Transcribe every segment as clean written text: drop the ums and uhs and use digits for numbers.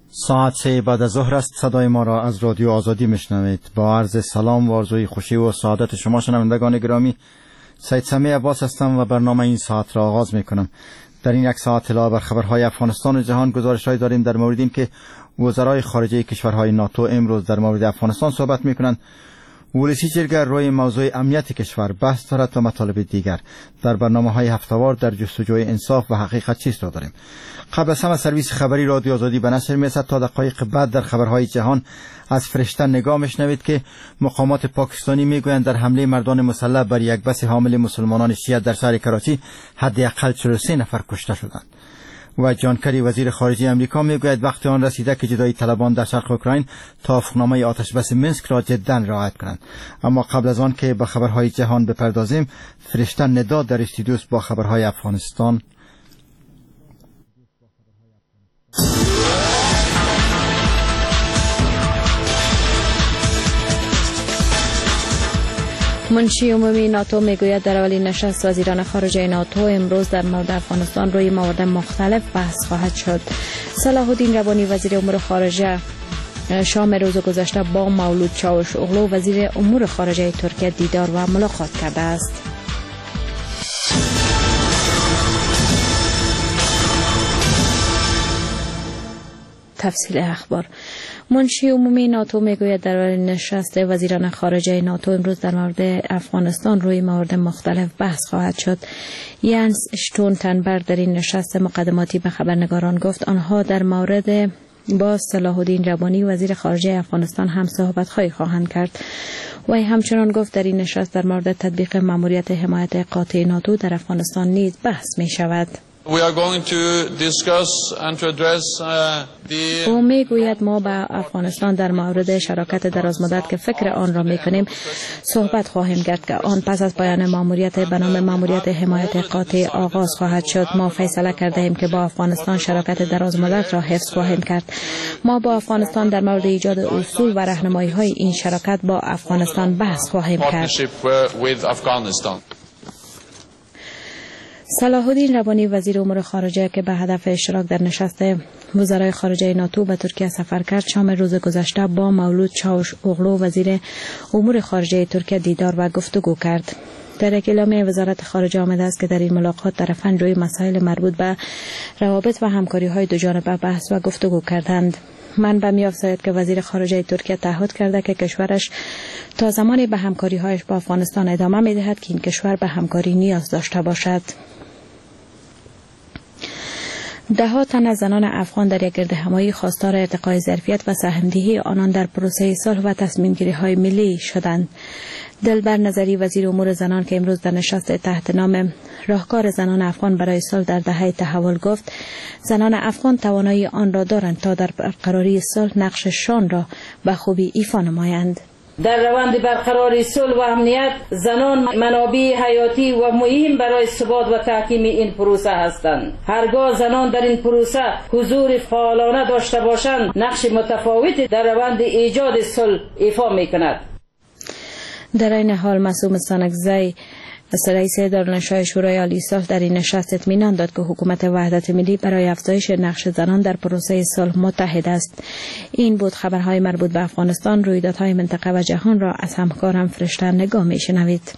ساعت 3 بعد از ظهر است. صدای ما را از رادیو آزادی میشنوید. با عرض سلام و آرزوی خوشی و سعادت شما شنوندگان گرامی، سید سمیع عباس هستم و برنامه این ساعت را آغاز میکنم. در این یک ساعت اطلاع بر خبرهای افغانستان و جهان گزارش‌های داریم در مورد این که وزرای خارجه کشورهای ناتو امروز در مورد افغانستان صحبت میکنند. ولسی جرگه روی موضوع امنیت کشور بحث دارد و مطالب دیگر. در برنامه‌های هفته‌وار در جستجوی انصاف و حقیقت چیست را داریم. قبل از همه سرویس خبری رادیو آزادی به نشر می‌رسد. تا دقایق بعد در خبرهای جهان از فرشته نگاه میشنوید که مقامات پاکستانی میگویند در حمله مردان مسلح بر یک بس حامل مسلمانان شیعه در شهر کراچی حداقل 43 نفر کشته شدند. و جان کری وزیر خارجه امریکا میگوید وقت آن رسیده که جدایی طلبان در شرق اوکراین توافقنامه آتش بس منسک را جدا رعایت کنند. اما قبل از آن که به خبرهای جهان بپردازیم، فرشته ندا در استودیو با خبرهای افغانستان. منشی عمومی ناتو میگوید در اولین نشست وزیران خارجه ناتو امروز در مورد افغانستان روی موارد مختلف بحث خواهد شد. صلاح الدین ربانی وزیر امور خارجه شام روز گذشته با مولود چاوش اوغلو وزیر امور خارجه ترکیه دیدار و ملاقات کرده است. تفصیل اخبار. منشی عمومی ناتو میگوید در اولین نشست وزیران خارجه ناتو امروز در مورد افغانستان روی موارد مختلف بحث خواهد شد. ینس شتولتنبرگ در این نشست مقدماتی به خبرنگاران گفت آنها در مورد با صلاح الدین ربانی وزیر خارجه افغانستان هم صحبت‌هایی خواهند کرد. و همچنان گفت در این نشست در مورد تطبیق ماموریت حمایت قاطع ناتو در افغانستان نیز بحث می شود. او میگوید ما با افغانستان در مورد شراکت درازمدت که فکر آن را میکنیم صحبت خواهیم کرد که آن پس از پایان ماموریت به نام ماموریت حمایت قاطع آغاز خواهد شد. ما فیصله کرده ایم که با افغانستان شراکت درازمدت را حفظ خواهیم کرد. ما با افغانستان در مورد ایجاد اصول و راهنمایی های این شراکت با افغانستان بحث خواهیم کرد. صلاح الدین ربانی وزیر امور خارجه که به هدف اشتراک در نشست وزرای خارجه ناتو به ترکیه سفر کرد شام روز گذشته با مولود چاوش اوغلو وزیر امور خارجه ترکیه دیدار و گفتگو کرد. در یک اعلامیه وزارت خارجه آمده است که در این ملاقات طرفان روی مسائل مربوط به روابط و همکاری‌های دوجانبه بحث و گفتگو کردند. منبع می‌افزاید که وزیر خارجه ترکیه تعهد کرده که کشورش تا زمانی به همکاری‌هایش با افغانستان ادامه می‌دهد که این کشور به همکاری نیاز داشته باشد. ده‌ها تن از زنان افغان در یک گردهمایی خواستار ارتقای ظرفیت و سهم‌دهی آنان در پروسه صلح و تصمیم‌گیری‌های ملی شدند. دلبر نظری وزیر امور زنان که امروز در نشست تحت نام راهکار زنان افغان برای صلح در دهه تحول گفت زنان افغان توانایی آن را دارند تا در برقراری صلح نقششان را به خوبی ایفا نمایند. در روند برقراری صلح و امنیت زنان منابع حیاتی و مهم برای ثبات و تحکیم این پروسه هستند. هرگاه زنان در این پروسه حضور فعالانه داشته باشند نقش متفاوتی در روند ایجاد صلح ایفا می‌کند. در این حال معصوم سانکزی رئیس دارالانشای شورای عالی صلح در این نشست اطمینان داد که حکومت وحدت ملی برای افزایش نقش زنان در پروسه صلح متحد است. این بود خبرهای مربوط به افغانستان. رویدادهای منطقه و جهان را از همکارم فرشته نگاه میشنوید.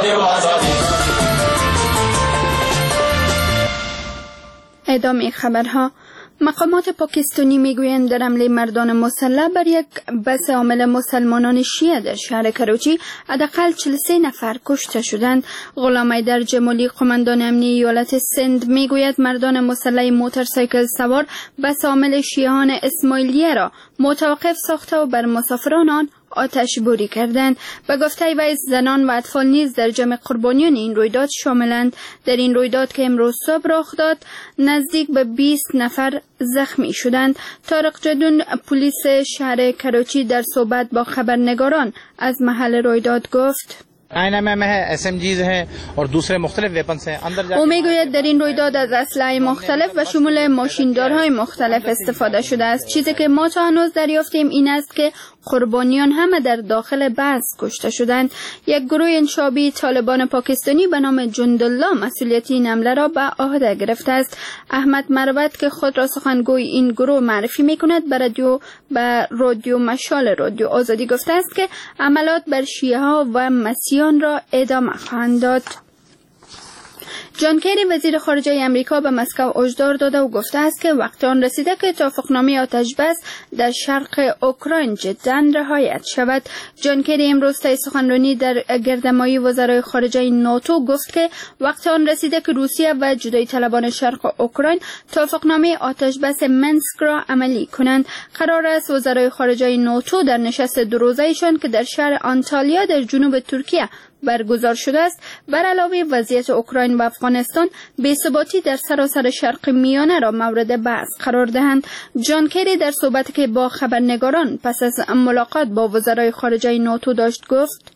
ادامه خبرها. مقامات پاکستانی میگویند در حمله مردان مسلح بر یک بس حامل مسلمانان شیعه در شهر کراچی حداقل 43 نفر کشته شدند. غلام حیدر جمالی قماندان امنیه ایالت سند میگوید مردان مسلح موتورسایکل سوار بس حامل شیعیان اسماعیلیه را متوقف ساخته و بر مسافران آن آتش باری کردند. به گفته وی زنان و اطفال نیز در جمع قربانیان این رویداد شاملند. در این رویداد که امروز صبح رخ داد نزدیک به 20 نفر زخمی شدند. طارق جدون پلیس شهر کراچی در صحبت با خبرنگاران از محل رویداد گفت او میگوید در این رویداد از اسلحه مختلف و شمول ماشیندارهای مختلف استفاده شده است. چیزی که ما تا هنوز دریافتیم این است که قربانیان همه در داخل بعض کشته شدند. یک گروه انشابی طالبان پاکستانی به نام جندالله مسئولیت این حمله را به عهده گرفته است. احمد مروت که خود را سخنگوی این گروه معرفی میکند به رادیو مشال رادیو آزادی گفته است که عملات بر شیعه ها و مسیحیان را ادامه خواهند داد. جان کری وزیر خارجه امریکا به مسکو هشدار داده و گفته است که وقت آن رسیده که توافقنامه آتش بس در شرق اوکراین جداً رعایت شود. جان کری امروز طی سخنرانی در گردهمایی وزرای خارجه ناتو گفت که وقت آن رسیده که روسیه و جدایی طلبان شرق اوکراین توافقنامه آتش بس منسک را عملی کنند. قرار است وزرای خارجه ناتو در نشست دو روزه‌ایشان که در شهر آنتالیا در جنوب ترکیه برگزار شده است بر علاوه وضعیت اوکراین و افغانستان بی‌ثباتی در سراسر شرق میانه را مورد بحث قرار دهند. جان کری در صحبتی که با خبرنگاران پس از ملاقات با وزرای خارجه ناتو داشت گفت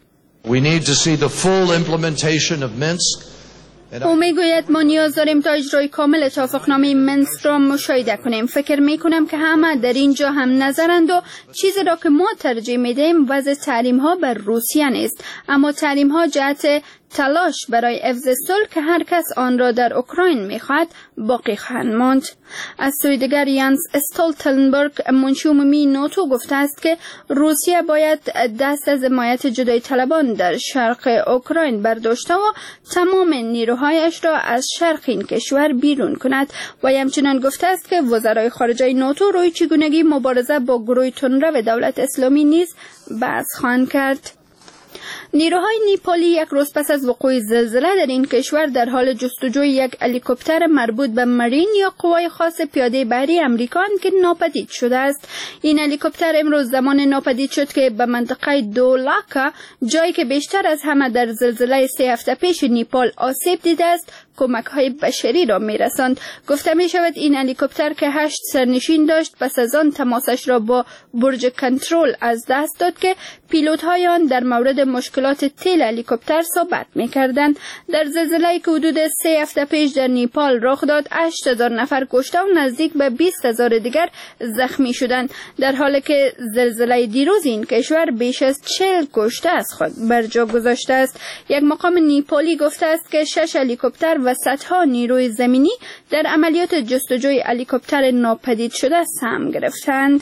او میگوید ما نیاز داریم تا اجرای کامل توافقنامه منسک را مشاهده کنیم. فکر میکنم که همه در اینجا هم نظرند و چیزی را که ما ترجیح میدهیم وضع تحریم ها بر روسیه نیست، اما تحریم ها جهت تلاش برای حفظ صلح که هر کس آن را در اوکراین میخواهد باقی خواهند ماند. از سوی دیگر یانس استولتنبرگ منشی عمومی ناتو گفته است که روسیه باید دست از حمایت جدایی طلبان در شرق اوکراین برداشته و تمام نیروهایش را از شرق این کشور بیرون کند و همچنان گفته است که وزرای خارجه ناتو روی چگونگی مبارزه با گروه تندرو دولت اسلامی نیز بحث خواهند کرد. نیروهای نیپالی یک روز پس از وقوع زلزله در این کشور در حال جستجوی یک هلیکوپتر مربوط به مرین یا قوای خاص پیاده بحری امریکا که ناپدید شده است. این هلیکوپتر امروز زمان ناپدید شد که به منطقه دولاکا، جایی که بیشتر از همه در زلزله 3 هفته پیش نیپال آسیب دیده است، کمک‌های بشری را می‌رساند. گفته می‌شود این هلیکوپتر که 8 سرنشین داشت پس از آن تماسش را با برج کنترل از دست داد که پیلوت‌های آن در مورد مشکلات تیل هلیکوپتر صحبت می‌کردند. در زلزله‌ای که حدود 3 هفته پیش در نیپال رخ داد 8000 نفر کشته و نزدیک به 20000 دیگر زخمی شدند، در حالی که زلزله دیروز این کشور بیش از 40 کشته از خود بر جا گذاشته است. یک مقام نیپالی گفته است که 6 هلیکوپتر و صدها نیروی زمینی در عملیات جستجوی هلیکوپتر ناپدید شده سهم گرفتند.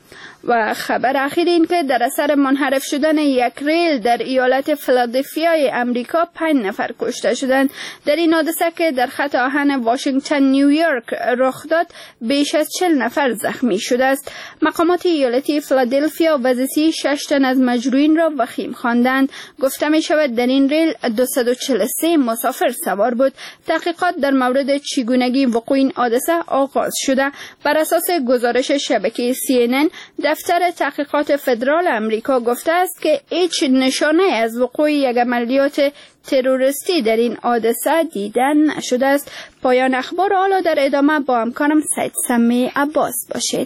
و خبر اخیر این که در اثر منحرف شدن یک ریل در ایالت فیلادلفیای امریکا 5 نفر کشته شدند. در این حادثه که در خط آهن واشنگتن نیویورک رخ داد بیش از 40 نفر زخمی شده است. مقامات ایالتی فیلادلفیا وضعیت 6 تن از مجروحین را وخیم خواندند. گفته می شود در این ریل 243 مسافر سوار بود. تحقیقات در مورد چگونگی وقوع این حادثه آغاز شده. بر اساس گزارش شبکه CNN دفتر تحقیقات فدرال امریکا گفته است که هیچ نشانه از وقوع یک عملیات تروریستی در این حادثه دیده نشده است. پایان اخبار. حالا در ادامه با همکارم سید سمی عباس باشید.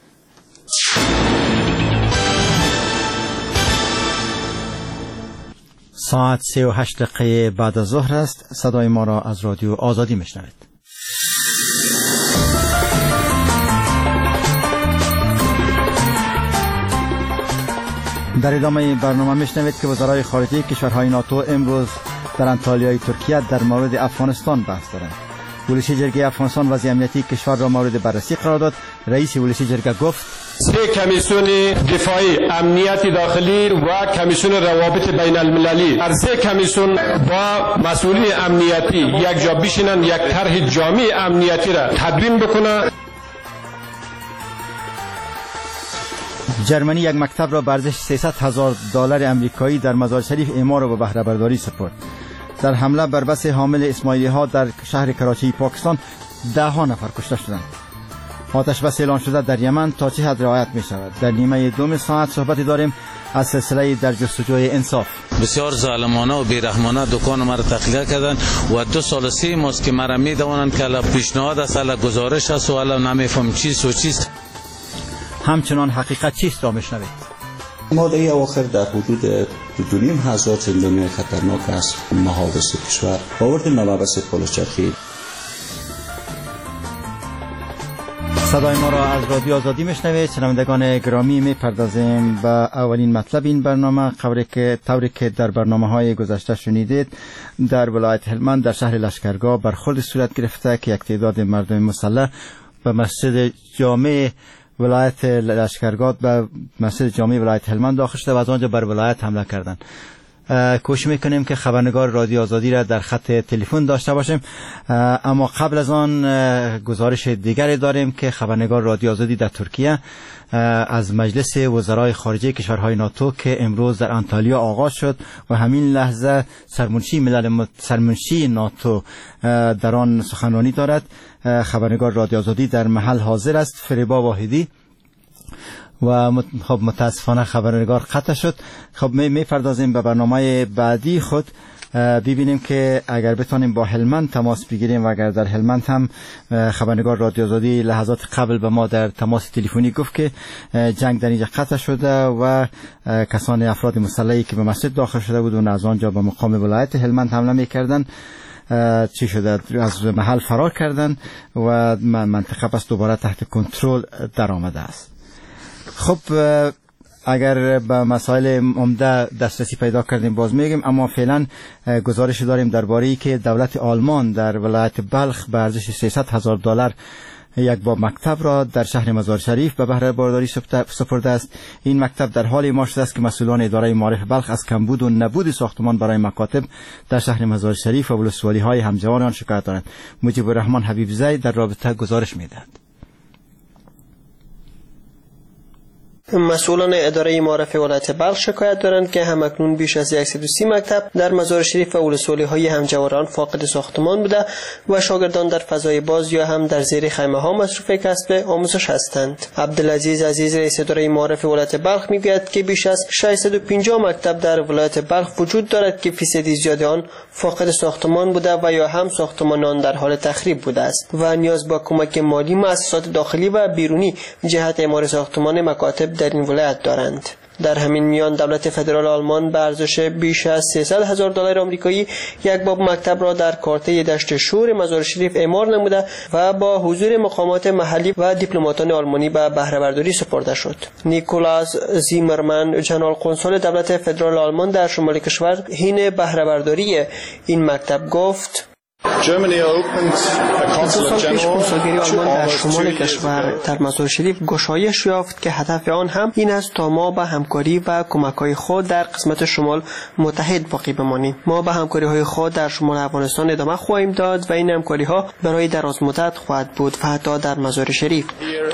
ساعت 38 دقیقه بعد از ظهر است. صدای ما را از رادیو آزادی میشنوید. در ادامه برنامه میشنوید که وزرای خارجه کشورهای ناتو امروز در انطالیای ترکیه در مورد افغانستان بحث دارند. ولش جرگه افغانستان وضع امنیتی کشور را مورد بررسی قرار داد. رئیس ولش جرگه گفت 3 کمیسیون دفاعی، امنیت داخلی و کمیسیون روابط بین المللی، هر 3 کمیسیون با مسئولین امنیتی یک جا بشینن، یک طرح جامع امنیتی را تدوین بکنن. جرمنی یک مکتب را به ارزش $300,000 امریکایی در مزار شریف اعمار و بهره برداری سپرد. در حمله بر بس حامل اسماعیلی ها در شهر کراچی پاکستان 10 نفر کشته شدند. آتش بس اعلان شده در یمن تا چه حد رعایت می شود؟ در نیمه دوم ساعت صحبتی داریم از سلسله در جستجوی انصاف. بسیار ظالمانه و بیرحمانه دکان مرا تخلیه کردند و 2 سال 3 ماست که مرا میدونند که پیشنهاد است، گزارش است و نمیفهم چیست و چیست. همچنان حقیقت چیست را میشنوید. ما در اواخر در حدود 2,500 زندانی خطرناک از محابس کشور آوردیم مبحث پلچرخی. صدای ما را از رادیو آزادی میشنوید. شنوندگان گرامی، میپردازیم به اولین مطلب این برنامه. طوری که در برنامه‌های گذشته شنیدید، در ولایت هلمند در شهر لشکرگاه برخورد صورت گرفته که یک تعداد مردم مسلح به مسجد جامع ولایت لشکرگاه به مسجد جامع ولایت هلمند داخل شده و از آنجا بر ولایت حمله کردند. کوشش میکنیم که خبرنگار رادیو آزادی را در خط تلفن داشته باشیم، اما قبل از آن گزارش دیگری داریم که خبرنگار رادیو آزادی در ترکیه از مجلس وزرای خارجه کشورهای ناتو که امروز در آنتالیا آغاز شد و همین لحظه سرمنشی ناتو در آن سخنرانی دارد. خبرنگار رادیو آزادی در محل حاضر است، فریبا واحدی، و خب متاسفانه خبرنگار قطع شد. خب میپردازیم به برنامه بعدی خود، ببینیم که اگر بتانیم با هلمند تماس بگیریم و اگر در هلمند هم خبرنگار رادیو آزادی لحظات قبل به ما در تماس تلفنی گفت که جنگ در اینجا قطع شده و کسان افراد مسلحی که به مسجد داخل شده بودند از آنجا به مقام ولایت هلمند حمله میکردن چی شده، از محل فرار کردن و منطقه پس دوباره تحت کنترل در آمده است. خب اگر به مسائل عمده دسترسی پیدا کردیم باز میگیم، اما فعلا گزارش داریم درباره که دولت آلمان در ولایت بلخ به ارزش $300,000 یک باب مکتب را در شهر مزار شریف به بهره برداری سپرده است. این مکتب در حال اعمال شده است که مسئولان اداره معارف بلخ از کمبود و نبود ساختمان برای مکاتب در شهر مزار شریف و ولسوالی های همجوار آن شکایت دارند. مجیب الرحمن حبیب زی در رابطه گزارش میدهد. مسئولان اداره معارف ولایت بلخ شکایت دارند که همکنون بیش از 130 مکتب در مزار شریف و ولسوالی های همجواران فاقد ساختمان بوده و شاگردان در فضای باز یا هم در زیر خیمه ها مصروف کسب آموزش هستند. عبدالعزیز عزیز رئیس اداره معارف ولایت بلخ میگوید که بیش از 650 مکتب در ولایت بلخ وجود دارد که فیصدی زیاد آن فاقد ساختمان بوده و یا هم ساختمان آن در حال تخریب بوده است و نیاز به کمک مالی مؤسسات داخلی و بیرونی جهت اعمار ساختمان مکاتب در این ولایت دارند. در همین میان دولت فدرال آلمان به ارزش بیش از $300,000 آمریکایی یک باب مکتب را در کارته دشت شور مزار شریف اعمار نموده و با حضور مقامات محلی و دیپلماتان آلمانی به بهره برداری سپرده شد. نیکولاس زیمرمن جنرال قنسول دولت فدرال آلمان در شمال کشور حین بهره برداری این مکتب گفت: کنسولگری آلمان در شمال کشور در مزار شریف گشایش یافت که هدف آن هم این است تا ما به همکاری و کمک‌های خود در قسمت شمال متحد باقی بمانیم. ما به همکاری‌های خود در شمال افغانستان ادامه خواهیم داد و این همکاری‌ها برای دراز مدت خواهد بود و حتی در مزار شریف.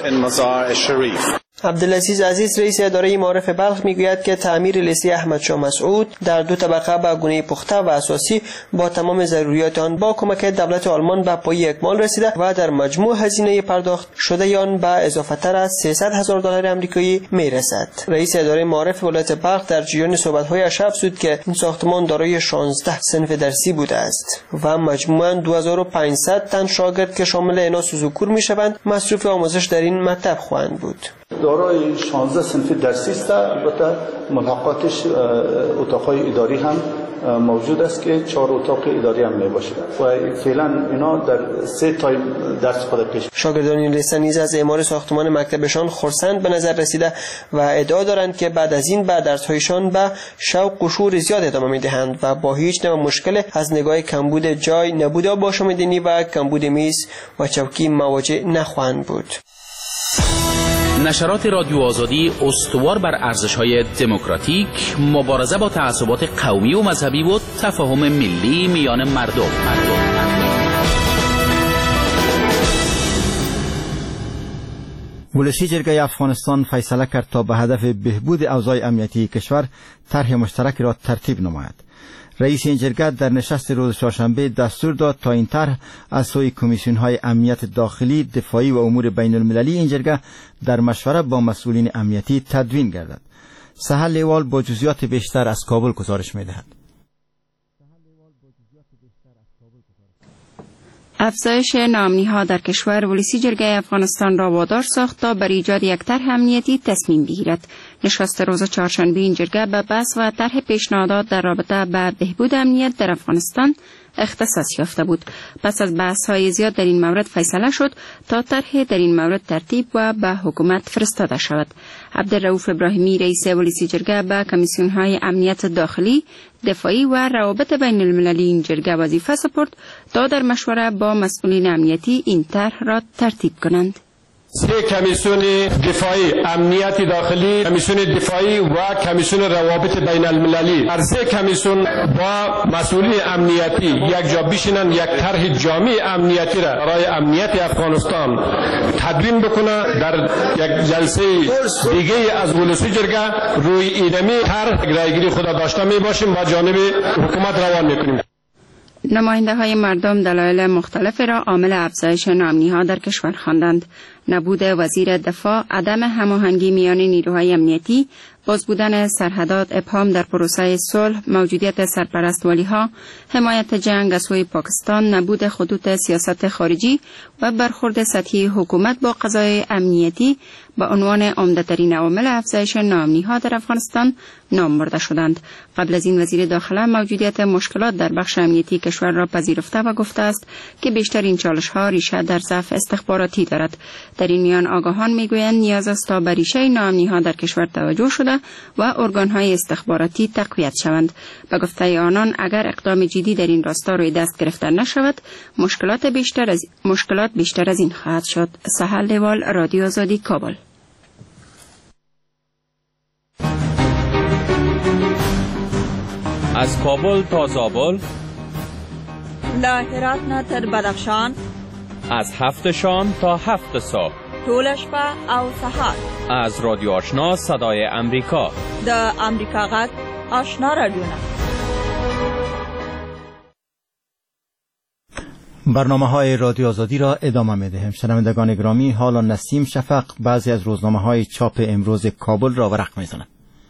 عبدالعزیز عزیز رئیس اداره معارف بلخ میگوید که تعمیر لیسه احمد شاه مسعود در 2 طبقه به گونه پخته و اساسی با تمام ضروریات آن با کمک دولت آلمان به پای اکمال رسیده و در مجموع هزینه پرداخت شده آن به اضافه تر از $300,000 آمریکایی میرسد. رئیس اداره معارف ولایت بلخ در جریان صحبت‌هایش افزود که این ساختمان دارای 16 صنف درسی بوده است و مجموعاً 2500 تن شاگرد که شامل ایناس و ذکور میشوند مصروف آموزش در این مکتب خواهند بود. دارای 16 صنف درسی است. البته ملحقاتش اتاق‌های اداری هم موجود است که 4 اتاق اداری هم میباشه و فعلا اینا در 3 تایم درس خود پیش. شاگردان این لیسه نیز از اعمار ساختمان مکتبشان خرسند به نظر رسیده و ادعا دارند که بعد از این به درس‌هایشان به شوق و شور زیاد ادامه میدهند و با هیچ نوع مشکل از نگاه کمبود جای، نبود آب آشامیدنی و کمبود میز و چوکی مواجه نخواهند بود. نشرات رادیو آزادی استوار بر ارزش‌های دموکراتیک، مبارزه با تعصبات قومی و مذهبی و تفاهم ملی میان مردم. ولسی جرگه افغانستان فیصله کرد تا به هدف بهبود اوضاع امنیتی کشور طرح مشترک را ترتیب نماید. رئیس این جرگه در نشست روز چهارشنبه دستور داد تا این طرح از سوی کمیسیون‌های امنیت داخلی، دفاعی و امور بین المللی این جرگه در مشوره با مسئولین امنیتی تدوین گردد. سهل لیوال با جزئیات بیشتر از کابل گزارش می‌دهد. افزایش ناامنی‌ها در کشور ولسی جرگه افغانستان را وادار ساخت تا بر ایجاد یک طرح امنیتی تصمیم بگیرد. نشست روز چهارشنبه این جرگه به بحث و طرح پیشنهادات در رابطه با بهبود امنیت در افغانستان اختصاص یافته بود. پس از بحث‌های زیاد در این مورد فیصله شد تا طرح در این مورد ترتیب و به حکومت فرستاده شود. عبدالرؤوف ابراهیمی رئیس پلیس جرگه به کمیسیون‌های امنیت داخلی، دفاعی و روابط بین المللی این جرگه وظیفه سپرد تا در مشوره با مسئولین امنیتی این طرح را ترتیب کنند. 3 کمیسیون دفاعی، امنیت داخلی، کمیسیون دفاعی و کمیسیون روابط بین المللی، هر 3 کمیسیون با مسئولین امنیتی یک جا بشینن، یک طرح جامع امنیتی را برای امنیت افغانستان تدوین بکنه. در یک جلسه دیگه از ولسی جرگه روی اینمی طرح رایگیری خود داشته می باشیم و جانب حکومت روان میکنیم. نماینده های مردم دلایل مختلف را عامل افزایش ناامنی ها در کشور خواندند. نبود وزیر دفاع، عدم هماهنگی میان نیروهای امنیتی، باز بودن سرحدات، ابهام در پروسه صلح، موجودیت سرپرست والی‌ها، حمایت جنگ از سوی پاکستان، نبود خطوط سیاست خارجی و برخورد سطحی حکومت با قضای امنیتی به عنوان عمده‌ترین عوامل افزایش ناامنی‌ها در افغانستان نام برده شدند. قبل از این وزیر داخله موجودیت مشکلات در بخش امنیتی کشور را پذیرفته و گفته است که بیشتر این چالش‌ها ریشه در ضعف استخباراتی دارد. در این میان آگاهان میگویند نیاز است تا به ریشه ناامنی‌ها در کشور توجه شده و ارگان‌های استخباراتی تقویت شوند. به گفته آنان اگر اقدام جدی در این راستا روی دست گرفته نشود، مشکلات بیشتر از این خواهد شد. سهل لیوال، رادیو آزادی، کابل. از کابل تا زابل، له هرات نه تر بدخشان، از 7 شام تا 7 صبح، ټول شپه او سهار. از رادیو آشنا صدای امریکا، د امریکا غږ آشنا رادیوونه. برنامه‌های رادیو آزادی را ادامه می‌دهیم. شنوندگان گرامی، حالا نسیم شفق بعضی از روزنامه‌های چاپ امروز کابل را ورق می‌زند.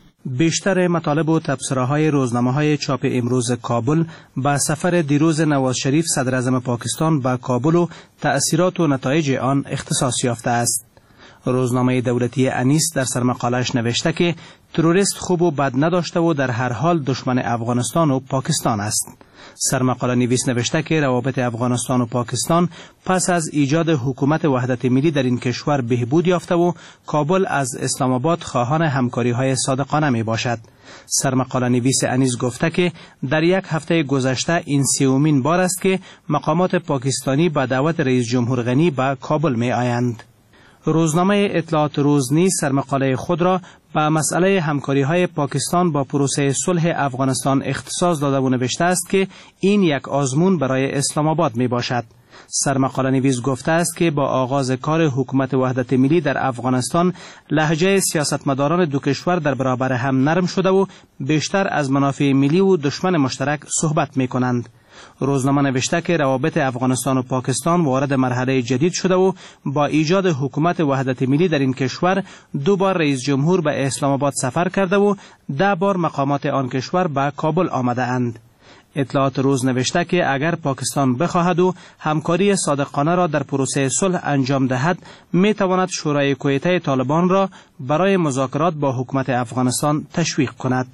بیشتر مطالب و تبصره‌های روزنامه‌های چاپ امروز کابل با سفر دیروز نواز شریف صدر اعظم پاکستان به کابل و تأثیرات و نتایج آن اختصاص یافته است. روزنامه دولتی انیس در سرمقاله‌اش نوشته که تروریست خوب و بد نداشته و در هر حال دشمن افغانستان و پاکستان است. سرمقاله نویس نوشته که روابط افغانستان و پاکستان پس از ایجاد حکومت وحدت ملی در این کشور بهبود یافته و کابل از اسلام آباد خواهان همکاری‌های صادقانه می باشد. سرمقاله نویس انیس گفته که در یک هفته گذشته این 30مین بار است که مقامات پاکستانی به دعوت رئیس جمهور غنی به کابل می آیند. روزنامه اطلاعات روز نیز سرمقاله خود را به مسئله همکاری‌های پاکستان با پروسه صلح افغانستان اختصاص داده و نوشته است که این یک آزمون برای اسلام آباد می باشد. سرمقاله نویس گفته است که با آغاز کار حکومت وحدت ملی در افغانستان لهجه سیاستمداران دو کشور در برابر هم نرم شده و بیشتر از منافع ملی و دشمن مشترک صحبت می کنند. روزنامه نوشته که روابط افغانستان و پاکستان وارد مرحله جدید شده و با ایجاد حکومت وحدت ملی در این کشور 2 بار رئیس جمهور به اسلام آباد سفر کرده و 10 بار مقامات آن کشور به کابل آمده اند. اطلاعات روز نوشته که اگر پاکستان بخواهد و همکاری صادقانه را در پروسه صلح انجام دهد، می تواند شورای کویته طالبان را برای مذاکرات با حکومت افغانستان تشویق کند.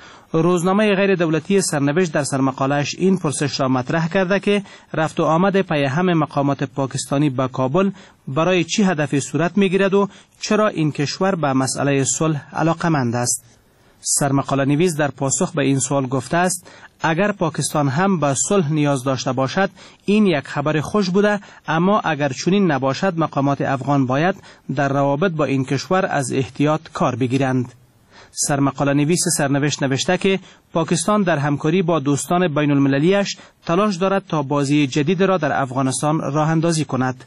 روزنامه غیر دولتی سرنوشت در سرمقاله‌اش این پرسش را مطرح کرده که رفت و آمد پیهم مقامات پاکستانی به کابل برای چی هدفی صورت می‌گیرد و چرا این کشور به مسئله صلح علاقه‌مند است. سرمقاله نویس در پاسخ به این سوال گفته است اگر پاکستان هم به صلح نیاز داشته باشد این یک خبر خوش بوده، اما اگر چنین نباشد مقامات افغان باید در روابط با این کشور از احتیاط کار بگیرند. سرمقاله نویس سرنوشت نوشته که پاکستان در همکاری با دوستان بین المللیش تلاش دارد تا بازی جدید را در افغانستان راه اندازی کند.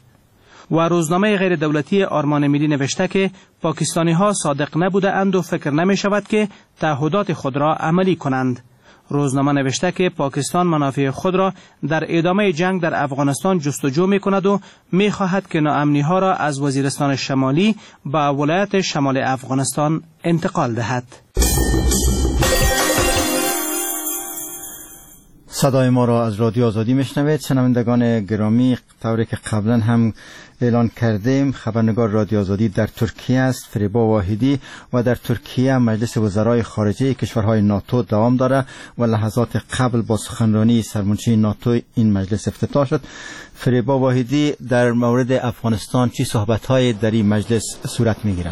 و روزنامه غیر دولتی آرمان ملی نوشته که پاکستانی ها صادق نبوده اند و فکر نمی شود که تعهدات خود را عملی کنند. روزنامه نوشته که پاکستان منافع خود را در ادامه جنگ در افغانستان جستجو می کند و می خواهد که ناامنی ها را از وزیرستان شمالی به ولایت شمال افغانستان انتقال دهد. صدای ما را از رادیو آزادی میشنوید. شنوندگان گرامی، طوری که قبلا هم اعلان کردیم، خبرنگار رادیو آزادی در ترکیه است، فریبا واحدی، و در ترکیه مجلس وزرای خارجه کشورهای ناتو دوام داره و لحظات قبل با سخنرانی سرمنشی ناتو این مجلس افتتاح شد. فریبا واحدی، در مورد افغانستان چی صحبت‌های در این مجلس صورت میگیره؟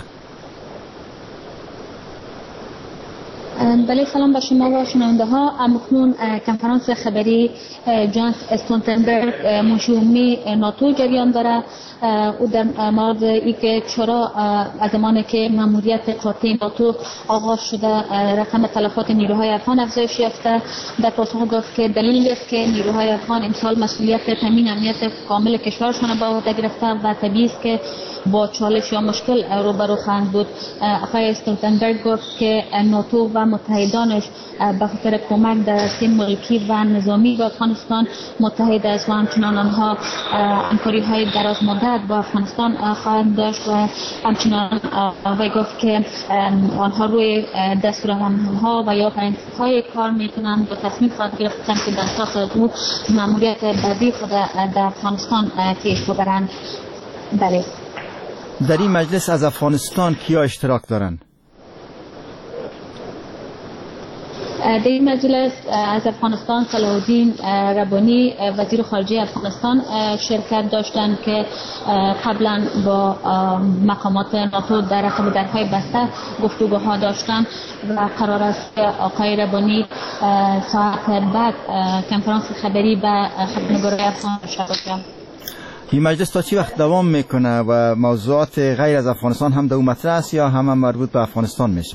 بله، سلام به شما و شنونده ها. اکنون کنفرانس خبری جانس استولتنبرگ منشی ناتو جریان داره. او در مورد اینکه چرا از زمانی که ماموریت قاطع ناتو آغاز شده رقم تلفات نیروهای افغان افزایش یافته، در پاسخ گفت که دلیل است که نیروهای افغان امسال مسئولیت تامین امنیت کامل کشورشان به عهده گرفته و طبیعی است که با چالش یا مشکل روبرو خواهند بود. آقای استولتنبرگ گفت که ناتو و متحدانش به خاطر کمک در عرصه ملکی و نظامی به افغانستان متحد است و همچنان آنها همکاری‌های دراز مدت با افغانستان خواهند داشت و همچنان وی گفت که آنها روی دستورالعمل‌ها و یا پرنسیپ‌های کار می‌کنند و تصمیم خواهند گرفتند که در اساس او ماموریت بعدی خود در افغانستان پیش ببرند. بله. در این مجلس از افغانستان کیا اشتراک دارند؟ در این مجلس از افغانستان صلاح الدین ربانی وزیر خارجه افغانستان شرکت داشتند که قبلا با مقامات ناتو در خبرهای بسته گفتگوها داشتند و قرار است که آقای ربانی ساعت بعد کنفرانس خبری به خبرنگارای افغان داشته باشند. این مجلس تا چی وقت دوام میکنه و موضوعات غیر از افغانستان هم در اون مطرح است یا همه مربوط به افغانستان میشه؟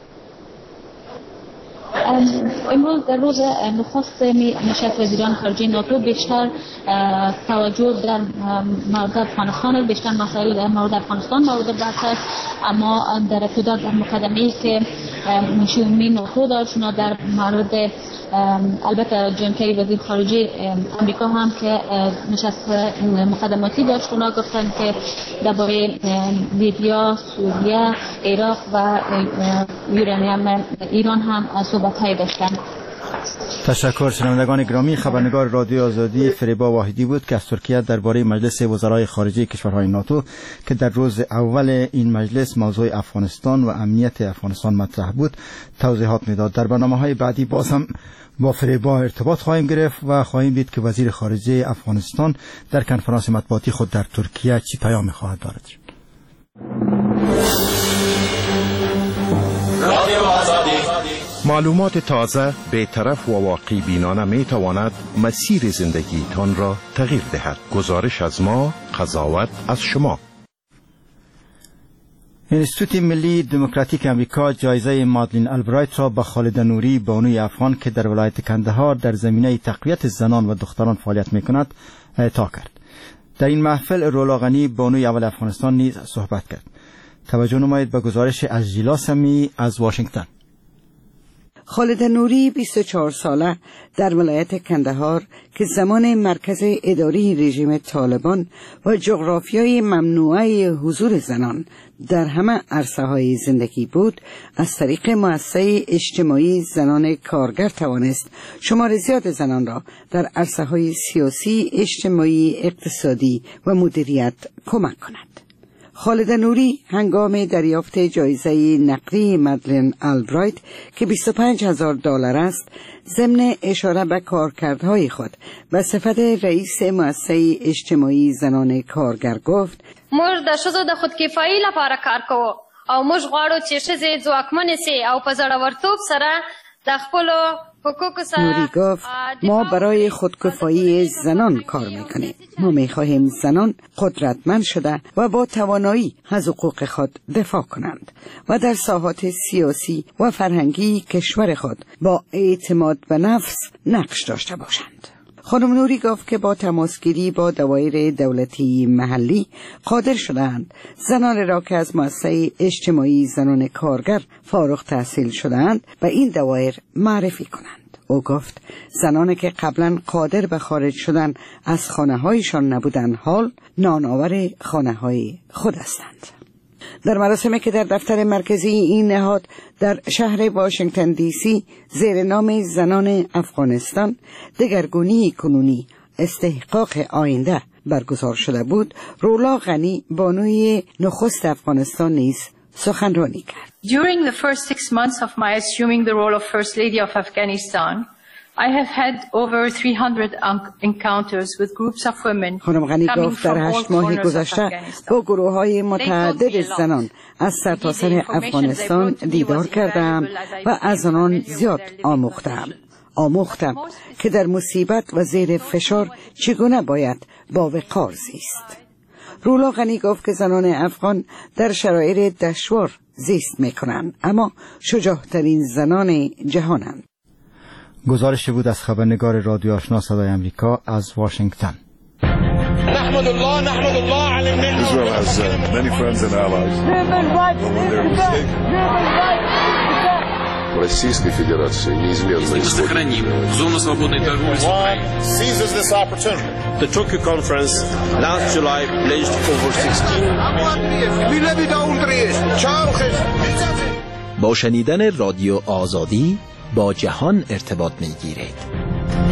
امروز در روز نخست نشست وزیران خارجه ناتو بیشتر توجه در مورد افغانستان، بیشتر مسائل در مورد افغانستان مورد بحث است، اما در ابتدا در مقدمه‌ای که منشی ناتو داشت در مورد البته جان کری وزیر خارجه آمریکا هم که نشست مقدماتی داشت، اونا گفتن که درباره لیبیا، سوریه، عراق و یورانیم ایران هم صحبت‌های داشتن. تشکر. شنوندگان گرامی، خبرنگار رادیو آزادی فریبا واحدی بود که از ترکیه درباره مجلس وزرای خارجه کشورهای ناتو که در روز اول این مجلس موضوع افغانستان و امنیت افغانستان مطرح بود توضیحات میداد. در برنامه‌های بعدی باز هم با فریبا ارتباط خواهیم گرفت و خواهیم دید که وزیر خارجه افغانستان در کنفرانس مطبوعاتی خود در ترکیه چی پیام خواهد دارد. معلومات تازه، بی‌طرف و واقعی بینانه می تواند مسیر زندگی تان را تغییر دهد. گزارش از ما، قضاوت از شما. انستیتوت ملی دموکراتیک امریکا جایزه مادلین البرایت را به خالد نوری، بانوی افغان که در ولایت کندهار در زمینه تقویت زنان و دختران فعالیت می‌کند اعطا کرد. در این محفل رولا غنی، بانوی اول افغانستان، نیز صحبت کرد. توجه نمایید به گزارش از ژیلا سمی از واشنگتن. خالد نوری 24 ساله در ولایت کندهار که زمان مرکز اداری رژیم طالبان و جغرافیای ممنوعه حضور زنان در همه عرصه‌های زندگی بود، از طریق مؤسسه اجتماعی زنان کارگر توانست شمار زیاد زنان را در عرصه‌های سیاسی، اجتماعی، اقتصادی و مدیریت کمک کند. خالد نوری هنگام دریافت جایزه نقدی مادلین البرایت که $25,000 است، ضمن اشاره به کارکردهای خود به صفت رئیس مؤسسه اجتماعی زنان کارگر گفت: موږ د ښځو د خودکفایۍ لپاره کار کوو او موږ غواړو چې ښځې ځواکمنې سي او په زړورتوب سره د خپلو نوری گفت: ما برای خودکفایی زنان کار میکنیم. ما میخواهیم زنان قدرتمند شده و با توانایی از حقوق خود دفاع کنند و در ساحات سیاسی و فرهنگی کشور خود با اعتماد به نفس نقش داشته باشند. خانم نوری گفت که با تماسگیری با دوایر دولتی محلی قادر شدند زنان را که از مؤسسه اجتماعی زنان کارگر فارغ التحصیل شدند به این دوایر معرفی کنند. او گفت زنانی که قبلا قادر به خارج شدن از خانه هایشان نبودند، حال نانآور خانه های خود هستند. در مراسمی که در دفتر مرکزی این نهاد در شهر واشنگتن دی سی زیر نام زنان افغانستان دگرگونی کنونی استحقاق آینده برگزار شده بود، رولا غنی بانوی نخست افغانستان نیز سخنرانی کرد. During the first 6 months of my assuming the role of First Lady of Afghanistan, I have had over 300 encounters with groups of women. خانم غنی گفت در 8 ماه گذشته با گروه‌های متعدد زنان از سرتاسر افغانستان دیدار کردم و از آنان زیاد آموختم که در مصیبت و زیر فشار چگونه باید با وقار زیست. رولا غنی گفت که زنان افغان در شرایط دشوار زیست میکنند اما شجاع‌ترین زنان جهانند. گزارشی بود از خبرنگار رادیو آشنا صدای امریکا از واشنگتن. نحمد الله علی الملت. Israel has many friends and allies. Российской Федерации неизменно сохраним зону свободной торговли с Украиной. Seizes this opportunity. The Tokyo conference last July pledged over 16 با شنیدن رادیو آزادی با جهان ارتباط می‌گیرید.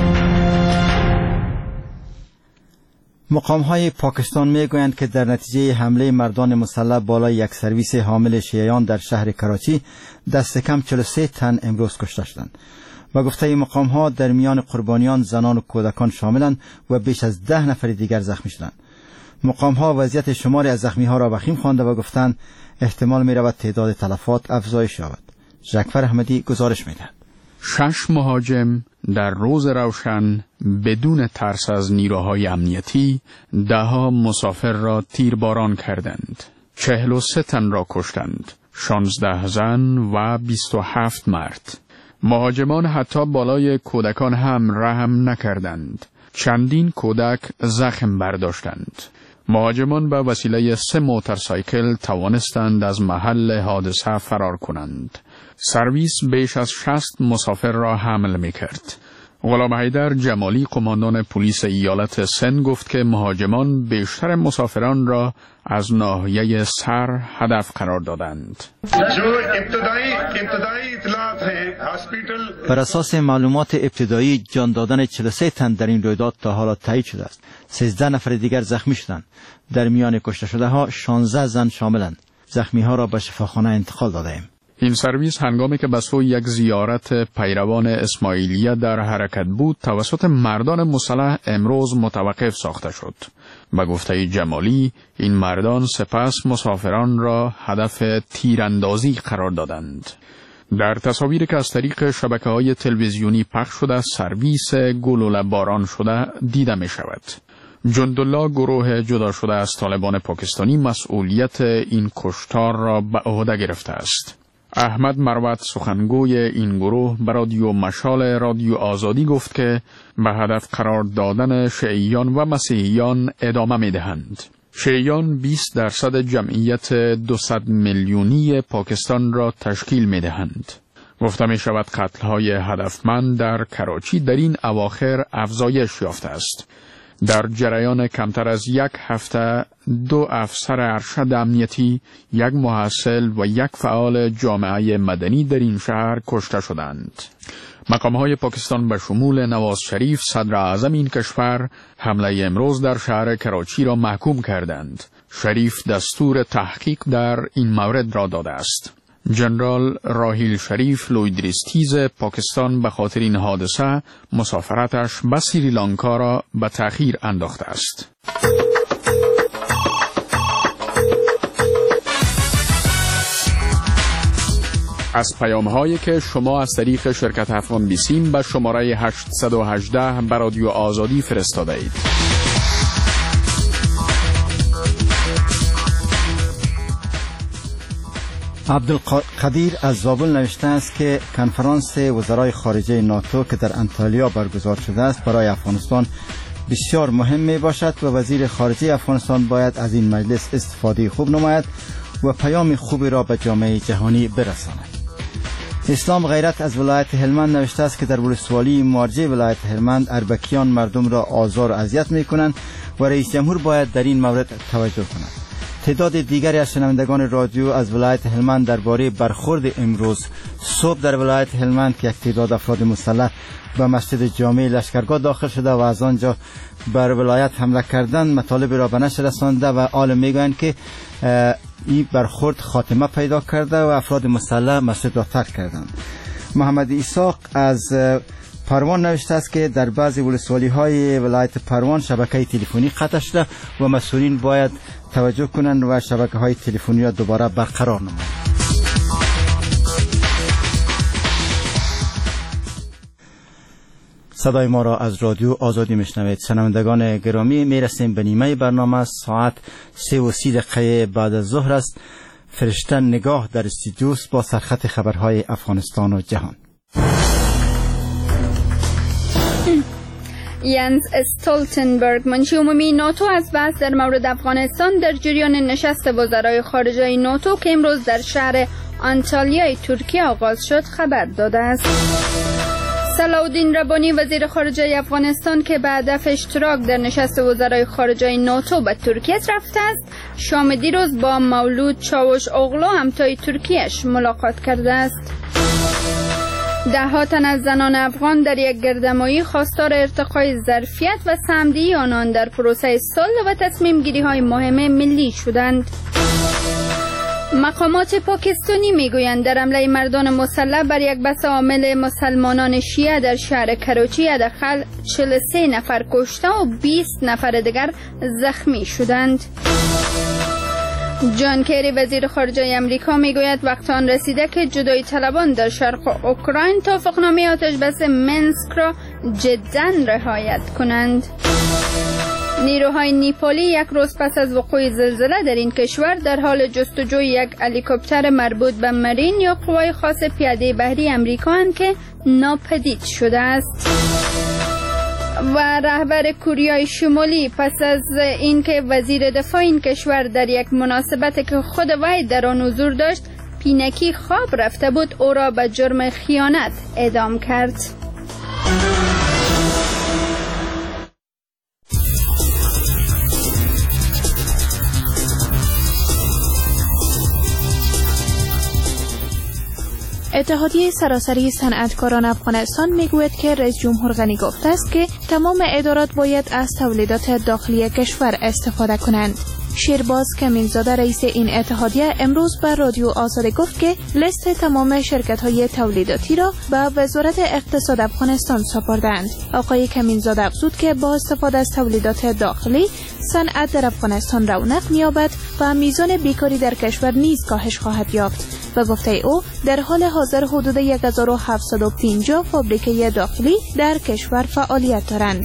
مقام‌های پاکستان می‌گویند که در نتیجه حمله مردان مسلح بالای یک سرویس حامل شیعیان در شهر کراچی دست کم 43 تن امروز کشته شدند. و گفته مقام‌ها در میان قربانیان زنان و کودکان شاملند و بیش از 10 نفر دیگر زخمی شدند. مقام‌ها وضعیت شماری از زخمی‌ها را وخیم خوانده و گفتند احتمال می‌رود تعداد تلفات افزایش یابد. جعفر احمدی گزارش می‌دهد. 6 مهاجم در روز روشن بدون ترس از نیروهای امنیتی 10 مسافر را تیرباران کردند. 43 تن را کشتند، 16 زن و 27 مرد. مهاجمان حتی بالای کودکان هم رحم نکردند. چندین کودک زخم برداشتند. مهاجمان به وسیله 3 موتورسایکل توانستند از محل حادثه فرار کنند. سرویس بیش از 60 مسافر را حمل می‌کرد. غلام حیدر جمالی قماندان پلیس ایالت سند گفت که مهاجمان بیشتر مسافران را از ناحیه سر هدف قرار دادند. بر اساس معلومات ابتدایی جان دادن 43 تن در این رویداد تا حالا تایید شده است. 13 نفر دیگر زخمی شدند. در میان کشته شده ها 16 زن شاملند. زخمی ها را به شفاخانه انتقال داده‌ایم. این سرویس هنگامی که به سوی یک زیارت پیروان اسماعیلیه در حرکت بود توسط مردان مسلح امروز متوقف ساخته شد. به گفته جمالی این مردان سپس مسافران را هدف تیراندازی قرار دادند. در تصاویری که از طریق شبکه‌های تلویزیونی پخش شده سرویس گلوله باران شده دیده می شود. جندالله گروه جدا شده از طالبان پاکستانی مسئولیت این کشتار را به عهده گرفته است. احمد مروت سخنگوی این گروه به رادیو مشال رادیو آزادی گفت که به هدف قرار دادن شیعیان و مسیحیان ادامه می دهند. شیعیان 20% جمعیت 200 میلیونی پاکستان را تشکیل می دهند. گفته می شود قتل‌های هدفمند در کراچی در این اواخر افزایش یافته است. در جریان کمتر از 1 هفته 2 افسر ارشد امنیتی، 1 محصل و 1 فعال جامعه مدنی در این شهر کشته شدند. مقام‌های پاکستان به شمول نواز شریف صدر اعظم این کشور حمله امروز در شهر کراچی را محکوم کردند. شریف دستور تحقیق در این مورد را داده است. جنرال راحیل شریف لویدریستیز پاکستان به خاطر این حادثه مسافرتش به سریلانکا را به تأخیر انداخته است. از پیام‌هایی که شما از طریق شرکت افغان بیسیم به شماره 818 به رادیو آزادی فرستاده اید. عبدالقدیر از زابل نوشته است که کنفرانس وزرای خارجه ناتو که در انتالیا برگزار شده است برای افغانستان بسیار مهم می باشد و وزیر خارجه افغانستان باید از این مجلس استفاده خوب نماید و پیام خوبی را به جامعه جهانی برساند. اسلام غیرت از ولایت هلمند نوشته است که در ولسوالی مارجه ولایت هلمند اربکیان مردم را آزار و اذیت می کنند و رئیس جمهور باید در این مورد توجه کند. تعداد دیگری از شنوندگان رادیو از ولایت هلمند درباره برخورد امروز صبح در ولایت هلمند که یک تعداد افراد مسلح به مسجد جامع لشکرگاه داخل شده و از آنجا بر ولایت حمله کردن مطالب را به نشر رسانده و عالم میگویند که این برخورد خاتمه پیدا کرده و افراد مسلح مسجد را ترک کردند. محمد ایساق از پروان نوشته است که در بعضی ولسوالی های ولایت پروان شبکه تلفنی قطع شده و مسئولین باید توجه کنند و شبکه های تلفنی را دوباره برقرار نمایند. صدای ما را از رادیو آزادی میشنوید. شنوندگان گرامی، میرسیم به نیمه برنامه. ساعت 3:30 بعد از ظهر است. فرشته نگاه در استودیوست با سرخط خبرهای افغانستان و جهان. ینس استولتنبرگ منشی عمومی ناتو از بحث در مورد افغانستان در جریان نشست وزرای خارجه ناتو که امروز در شهر آنتالیای ترکیه آغاز شد خبر داده است. صلاح الدین ربانی وزیر خارجه افغانستان که به هدف اشتراک در نشست وزرای خارجه ناتو به ترکیه رفته است، شام دیروز با مولود چاوش اوغلو همتای ترکیهش ملاقات کرده است. ده‌ها تن از زنان افغان در یک گردهمایی خواستار ارتقای ظرفیت و سهم‌دهی آنان در پروسه صلح و تصمیم گیری های مهم ملی شدند. مقامات پاکستانی میگویند در حمله مردان مسلح بر یک بس عامل مسلمانان شیعه در شهر کراچی حداقل 43 نفر کشته و 20 نفر دیگر زخمی شدند. جان کری وزیر خارجه امریکا میگوید وقت آن رسیده که جدایی طلبان در شرق اوکراین توافقنامه آتش بس منسک را جداً رعایت کنند. نیروهای نیپالی یک روز پس از وقوع زلزله در این کشور در حال جستجوی یک هلیکوپتر مربوط به مرین یا قوای خاص پیاده بحری امریکا اند که ناپدید شده است. و رهبر کوریای شمالی پس از اینکه وزیر دفاع این کشور در یک مناسبت که خود وی در آن حضور داشت پینکی خواب رفته بود، او را به جرم خیانت اعدام کرد. اتحادیه سراسری صنعتکاران افغانستان میگوید که رئیس جمهور غنی گفته است که تمام ادارات باید از تولیدات داخلی کشور استفاده کنند. شیرباز کمینزاده رئیس این اتحادیه امروز به رادیو آزادی گفت که لیست تمام شرکت‌های تولیداتی را به وزارت اقتصاد افغانستان سپردند. آقای کمینزاده افزود که با استفاده از تولیدات داخلی صنعت در افغانستان رونق می‌یابد و میزان بیکاری در کشور نیز کاهش خواهد یافت. و گفته او در حال حاضر حدود 1750 فابریکه داخلی در کشور فعالیت دارند.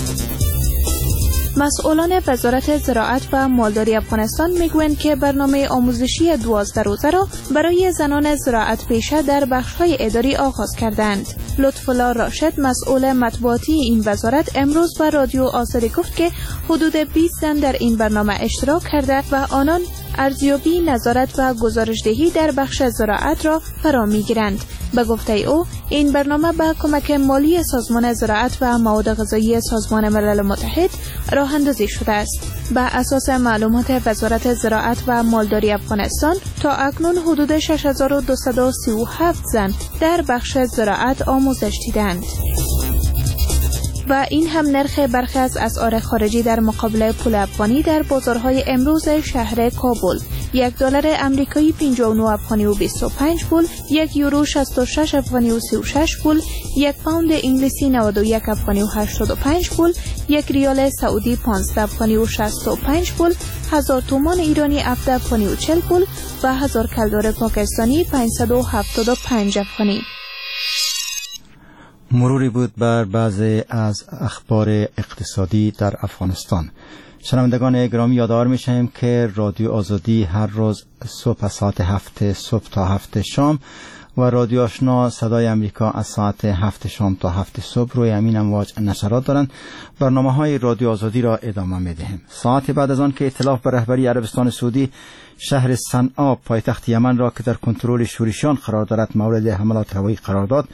مسئولان وزارت زراعت و مالداری افغانستان میگویند که برنامه آموزشی 12 روزه را برای زنان زراعت پیشه در بخش‌های اداری آغاز کردند. لطف‌الله راشد مسئول مطبوعاتی این وزارت امروز به رادیو آزادی گفت که حدود 20 زن در این برنامه اشتراک کرده و آنان ارزیابی، نظارت و گزارشدهی در بخش زراعت را فرا می‌گیرند. به گفته او این برنامه با کمک مالی سازمان زراعت و مواد غذایی سازمان ملل متحد راه اندازی شده است. به اساس معلومات وزارت زراعت و مالداری افغانستان تا اکنون حدود 6237 زن در بخش زراعت آموزش دیدند. و این هم نرخ برخی از اسعار خارجی در مقابل پول افغانی در بازارهای امروز شهر کابل. $1 امریکایی 59 افغانی و 25 پول، $1 یورو 66 افغانی و 36 پول، $1 پوند انگلیسی 91 افغانی و 85 پول، $1 ریال سعودی 15 افغانی و 65 پول، 1000 تومان ایرانی 7 افغانی و 40 پول و 1000 کلدار پاکستانی 575 افغانی. مروری بود بر بعضی از اخبار اقتصادی در افغانستان. شنوندگان گرامی یادآور می‌شویم که رادیو آزادی هر روز صبح از ساعت 7 صبح تا 7 شام و رادیو آشنا صدای امریکا از ساعت 7 شام تا 7 صبح روی همین امواج نشرات دارند. برنامه‌های رادیو آزادی را ادامه می‌دهیم. ساعت بعد از آن که ائتلاف به رهبری عربستان سعودی شهر صنعا پایتخت یمن را که در کنترل شوریشان قرار دارد مورد حملات هوایی قرار داد،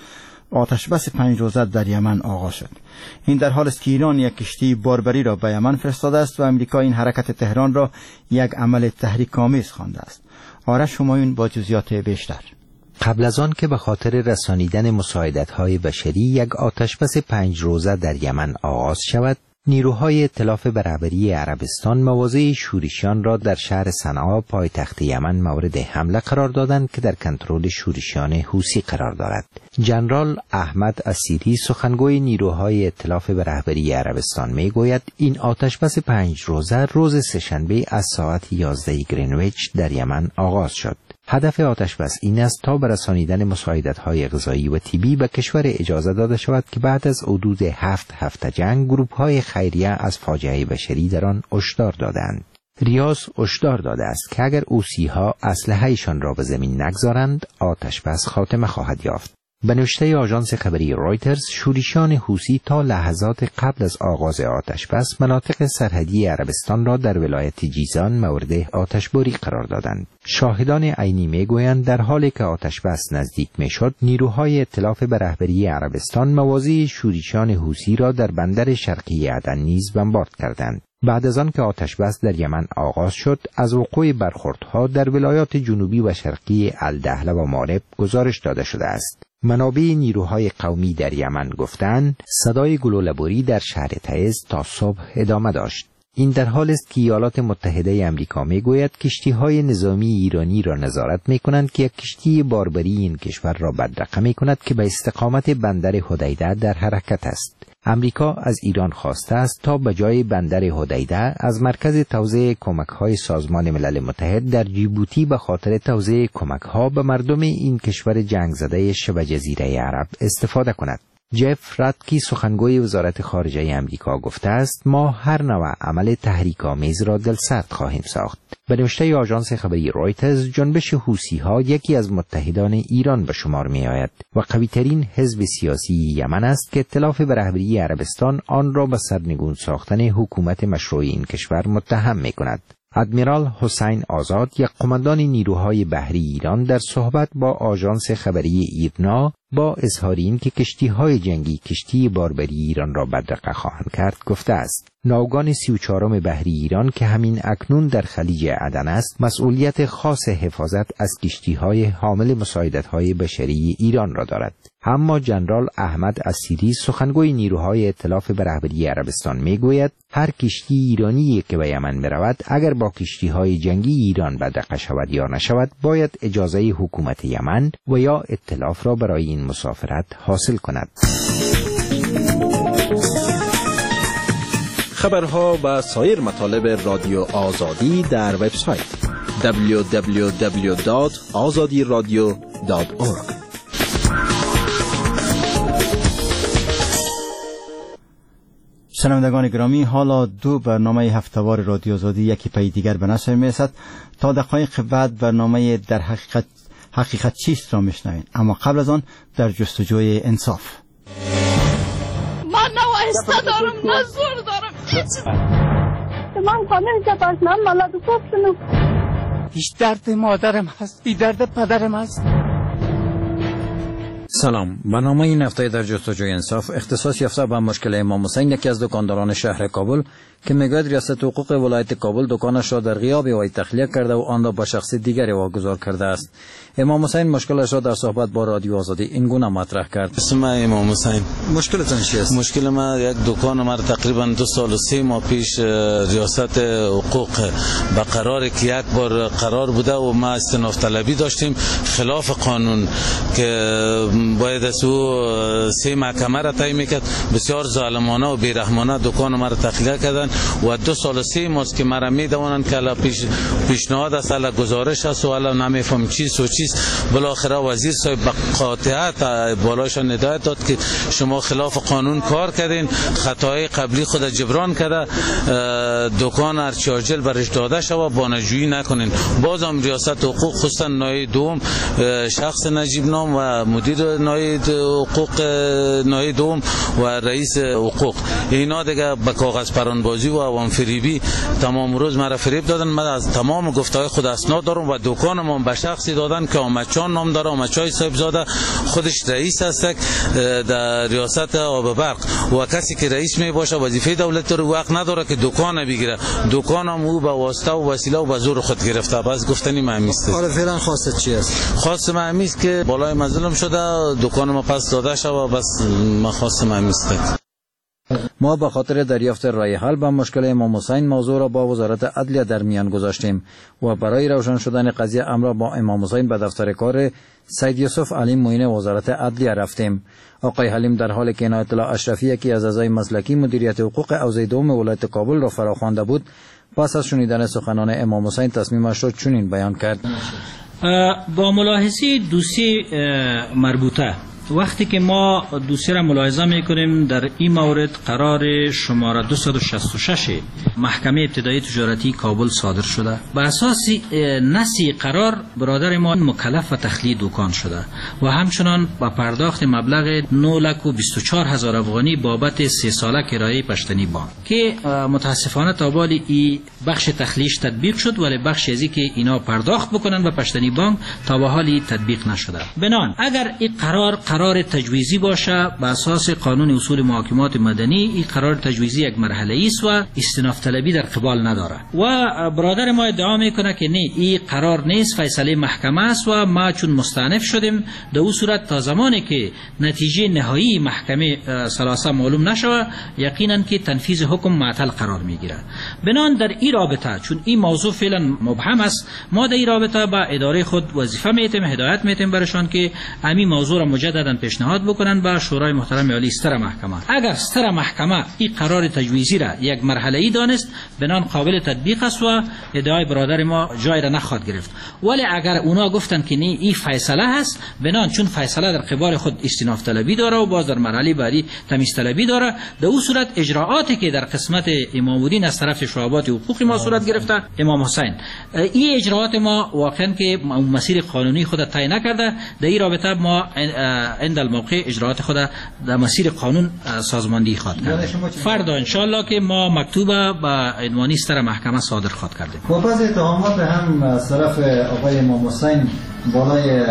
آتشبس 5 روزه در یمن آغاز شد. این در حال است که ایران یک کشتی باربری را به یمن فرستاده است و امریکا این حرکت تهران را یک عمل تحریک‌آمیز خوانده است. آرش همایون با جزئیات بیشتر. قبل از آن که به خاطر رسانیدن مساعدت‌های بشری یک آتشبس 5 روزه در یمن آغاز شود، نیروهای ائتلاف به رهبری عربستان مواضع شورشیان را در شهر صنعا پایتخت یمن مورد حمله قرار دادند که در کنترل شورشیان حوثی قرار دارد. ژنرال احمد اسیری سخنگوی نیروهای ائتلاف به رهبری عربستان میگوید این آتشبس 5 روزه روز سه‌شنبه از ساعت 11 گرینویچ در یمن آغاز شد. هدف آتشبس این است تا به رسانیدن مساعدت‌های غذایی و طبی به کشور اجازه داده شود که بعد از حدود 7 هفته جنگ گروه‌های خیریه از فاجعه بشری در آن هشدار دادند. ریاض هشدار داده است که اگر حوثی‌ها اسلحه‌شان را به زمین نگذارند آتشبس خاتمه خواهد یافت. به نوشته آژانس خبری رویترز، شورشیان حوثی تا لحظات قبل از آغاز آتشبس مناطق سرحدی عربستان را در ولایت جیزان مورد آتشباری قرار دادند. شاهدان عینی میگویند در حالی که آتشبس نزدیک میشد، نیروهای ائتلاف به رهبری عربستان مواضع شورشیان حوثی را در بندر شرقی عدن نیز بمبارد کردند. بعد از آن که آتشبس در یمن آغاز شد، از وقوع برخوردها در ولایات جنوبی و شرقی الدهله و مارب گزارش داده شده است. منابع نیروهای قومی در یمن گفتند صدای گلوله‌باری در شهر تعز تا صبح ادامه داشت. این در حال است که ایالات متحده آمریکا میگوید کشتی‌های نظامی ایرانی را نظارت می‌کنند که یک کشتی باربری این کشور را بدرقه می‌کند که به استقامت بندر حدیده در حرکت است. امریکا از ایران خواسته است تا به جای بندر حدیده از مرکز توزیع کمک‌های سازمان ملل متحد در جیبوتی به خاطر توزیع کمک‌ها به مردم این کشور جنگ زده شبه جزیره عرب استفاده کند. جف راتکی سخنگوی وزارت خارجه آمریکا گفته است ما هر نوع عمل تحریک‌آمیز را دلسرد خواهیم ساخت. به نوشته آژانس خبری رویترز، جنبش حوثی‌ها یکی از متحدان ایران به شمار می‌آید و قوی‌ترین حزب سیاسی یمن است که ائتلاف به رهبری عربستان آن را به سرنگون ساختن حکومت مشروع این کشور متهم می‌کند. ادمیرال حسین آزاد، یک قماندان نیروهای بحری ایران، در صحبت با آژانس خبری ایرنا با اظهار این که کشتی‌های جنگی کشتی باربری ایران را بدرقه خواهند کرد گفته است ناوگان 34م بحری ایران که همین اکنون در خلیج عدن است مسئولیت خاص حفاظت از کشتی‌های حامل مساعدت‌های بشری ایران را دارد. اما ژنرال احمد اسیری سخنگوی نیروهای ائتلاف به رهبری عربستان میگوید هر کشتی ایرانی که به یمن برود اگر با کشتی‌های جنگی ایران بدرقه شود یا نشود باید اجازه حکومت یمن و یا ائتلاف را برای این مسافرت حاصل کند. خبرها و سایر مطالب رادیو آزادی در وبسایت www.azadiradio.org. شنوندگان گرامی، حالا دو برنامه هفتهوار رادیو آزادی یکی پی دیگر به نشر میرسد. تا دقایق بعد برنامه در حقیقت چیست را میشنوید، اما قبل از آن در جستجوی انصاف. من نه وایسته دارم نه زور دارم، من خانه جبازنم ملاد گفتنم. هیچ درد مادرم هست، بی درد پدرم هست. سلام، برنامه این هفته در جستجوی انصاف اختصاص یافته به مشکل امام حسین، یکی از دکانداران شهر کابل که میگوید ریاست حقوق ولایت کابل دکانش را در غیاب وی تخلیه کرده و آن را به شخص دیگری واگذار کرده است. امام حسین مشکلش را در صحبت با رادیو آزادی این گونه مطرح کرد. اسم امام حسین. مشکلتان چیست؟ مشکل ما یک دکان ما تقریبا 2 سال و 3 ماه پیش ریاست حقوق به قرار که یک بار قرار بوده و ما استئناف طلبی داشتیم خلاف قانون که باید از او 3 محکمه را تعیین میکرد. بسیار ظالمانه و بیرحمانه دکان ما را تخلیه کردن و 2 سال و 3 ماه که مرا میدونن که الا پیشنهاد است، الا گزارش است و الا نمیفهم چیست و چیست. بالاخره وزیر صاحب به قاطعیت بالاشان هدایت داد که شما خلاف قانون کار کردین، خطای قبلی خود جبران کرده، دکان ارچاجل برش داده شود، بانجویی نکنین. بازم ریاست حقوق خصوصا نایب دوم شخص نجیب نام و مدیر نایب حقوق نایب دوم و رئیس حقوق، اینا دیگه با کاغذ پرانبازی و عوام فریبی تمام روز مرا فریب دادن. من از تمام گفتهای خود اسناد دارم و دکانم به شخصی دادن که آمدچان نام داره. آمدچای صاحب زاده خودش رئیس است در ریاست آب برق و کسی که رئیس می باشه وظیفه دولت رو وقت نداره که دکان بگیره. دکانم او به واسطه و وسیله و به زور خود گرفته. بس گفتنی مهمیست. آره فعلا خواست چی است؟ خواست مهمیست که بالای مظلوم شده دکانم پس داده شده. بس ما خواست مهمیست. ما به خاطر دریافت رای حل به مشکل امام حسین موضوع را با وزارت عدلیه در میان گذاشتیم و برای روشن شدن قضیه امر با امام حسین به دفتر کار سید یوسف علی معین وزارت عدلیه رفتیم. آقای حلیم در حالی که عنایت الله اشرفی که از اعضای مسلکی مدیریت حقوق حوزه دوم ولایت کابل را فراخوانده بود، پس از شنیدن سخنان امام حسین تصمیمش را چنین بیان کرد: با ملاحظه دوسیه مربوطه، وقتی که ما دوسیه را ملاحظه میکنیم در این مورد قرار شماره 266 محکمه ابتدایی تجارتی کابل صادر شده. به اساس نسی قرار برادر ما مکلف و تخلیه دکان شده و همچنان با پرداخت مبلغ 9,24,000 افغانی بابت 3 ساله کرایه پشتنی بانک که متاسفانه تا بالی این بخش تخلیهش تطبیق شد، ولی بخش ازی که اینا پرداخت بکنن به پشتنی بانک تا به حالی تطبیق نشده. بنان اگر این قرار تجویزی باشه به اساس قانون اصول محاکمات مدنی، این قرار تجویزی یک مرحله است و استئناف طلبی در قبال نداره و برادر ما ادعا میکنه که نه، این قرار نیست، فیصله محکمه است و ما چون مستأنف شدیم در اون صورت تا زمانی که نتیجه نهایی محکمه ثلاثه معلوم نشود یقینا که تنفیذ حکم معطل قرار میگیره. بنان در این رابطه چون این موضوع فعلا مبهم است، ما در این رابطه با اداره خود وظیفه میتیم، هدایت میتیم برشان که همین موضوع را مجددا پیشنهاد بکنن به شورای محترم عالی ستر محکمه. اگر ستر محکمه این قرار تجویزی را یک مرحله ای دانست، بنان قابل تطبیق است و ادعای برادر ما جای را نخواهد گرفت. ولی اگر اونا گفتن که نه این فیصله هست، بنان چون فیصله در قبال خود استئناف طلبی داره و باز در مرحله بعدی تمیز طلبی داره، در اون صورت اجراعاتی که در قسمت امام الدین از طرف شعبات حقوقی ما صورت گرفته امام حسین، این اجراعات ما واقعا که مسیر قانونی خود طی نکرده، در این رابطه ما عند الموقع اجراعات خود در مسیر قانون سازماندهی خواهد کرد. فردا انشالله که ما مکتوبه با عنوانی ستر محکمه صادر خواهد کردیم. و بعض اتهامات هم از طرف آقای امام حسین بالای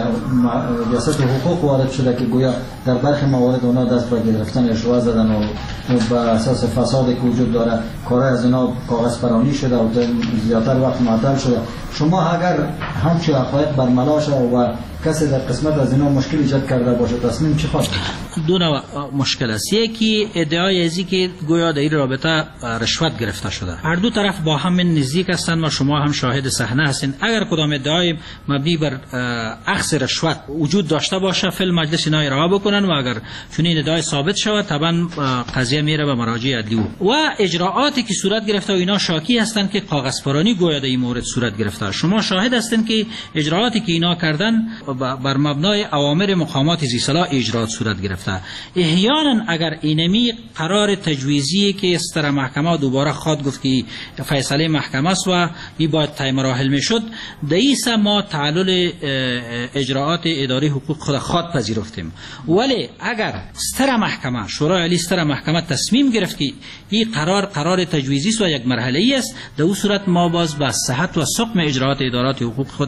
ریاست حقوق وارد شده که گویا در برخی موارد اونا دست به گرفتن رشوه زدن و بر اساس فسادی که وجود داره کارهای از اینا کاغذ پرانی شده و زیادتر وقت معطل شده. شما اگر همچه حقایق برملا شده و کسی در قسمت از اینا مشکل ایجاد کرده باشه، تصمیم چی خواهد؟ دو نوع مشکل است. یکی ادعای ازی که گویا در این رابطه رشوت گرفته شده. هر دو طرف با هم نزدیک هستند و شما هم شاهد صحنه هستین. اگر کدام ادعای مبنی بر اخذ رشوت وجود داشته باشه، فی المجلس اینا ارائه بکنن و اگر چنین ادعای ثابت شود طبعا قضیه میره به مراجع عدلی و اجراعاتی که صورت گرفته و اینا شاکی هستند که کاغذ پرانی گویا در این مورد صورت گرفته. شما شاهد هستین که اجراعاتی که اینا کردن بر مبنای اوامر مقامات ذی‌صلاح اجرات صورت گرفته. احیانا اگر اینمی قرار تجویزی که ستر محکمه دوباره خود گفت که فیصله محکمه است و می باید طی مراحل میشد، دیسا ما تعلل اجراعات اداری حقوق خود پذیرفتیم. ولی اگر ستر محکمه شورای عالی ستر محکمه تصمیم گرفت که این قرار تجویزی است و یک مرحله ای است، در اون صورت ما باز با صحت و سقم اجراعات ادارات حقوق خود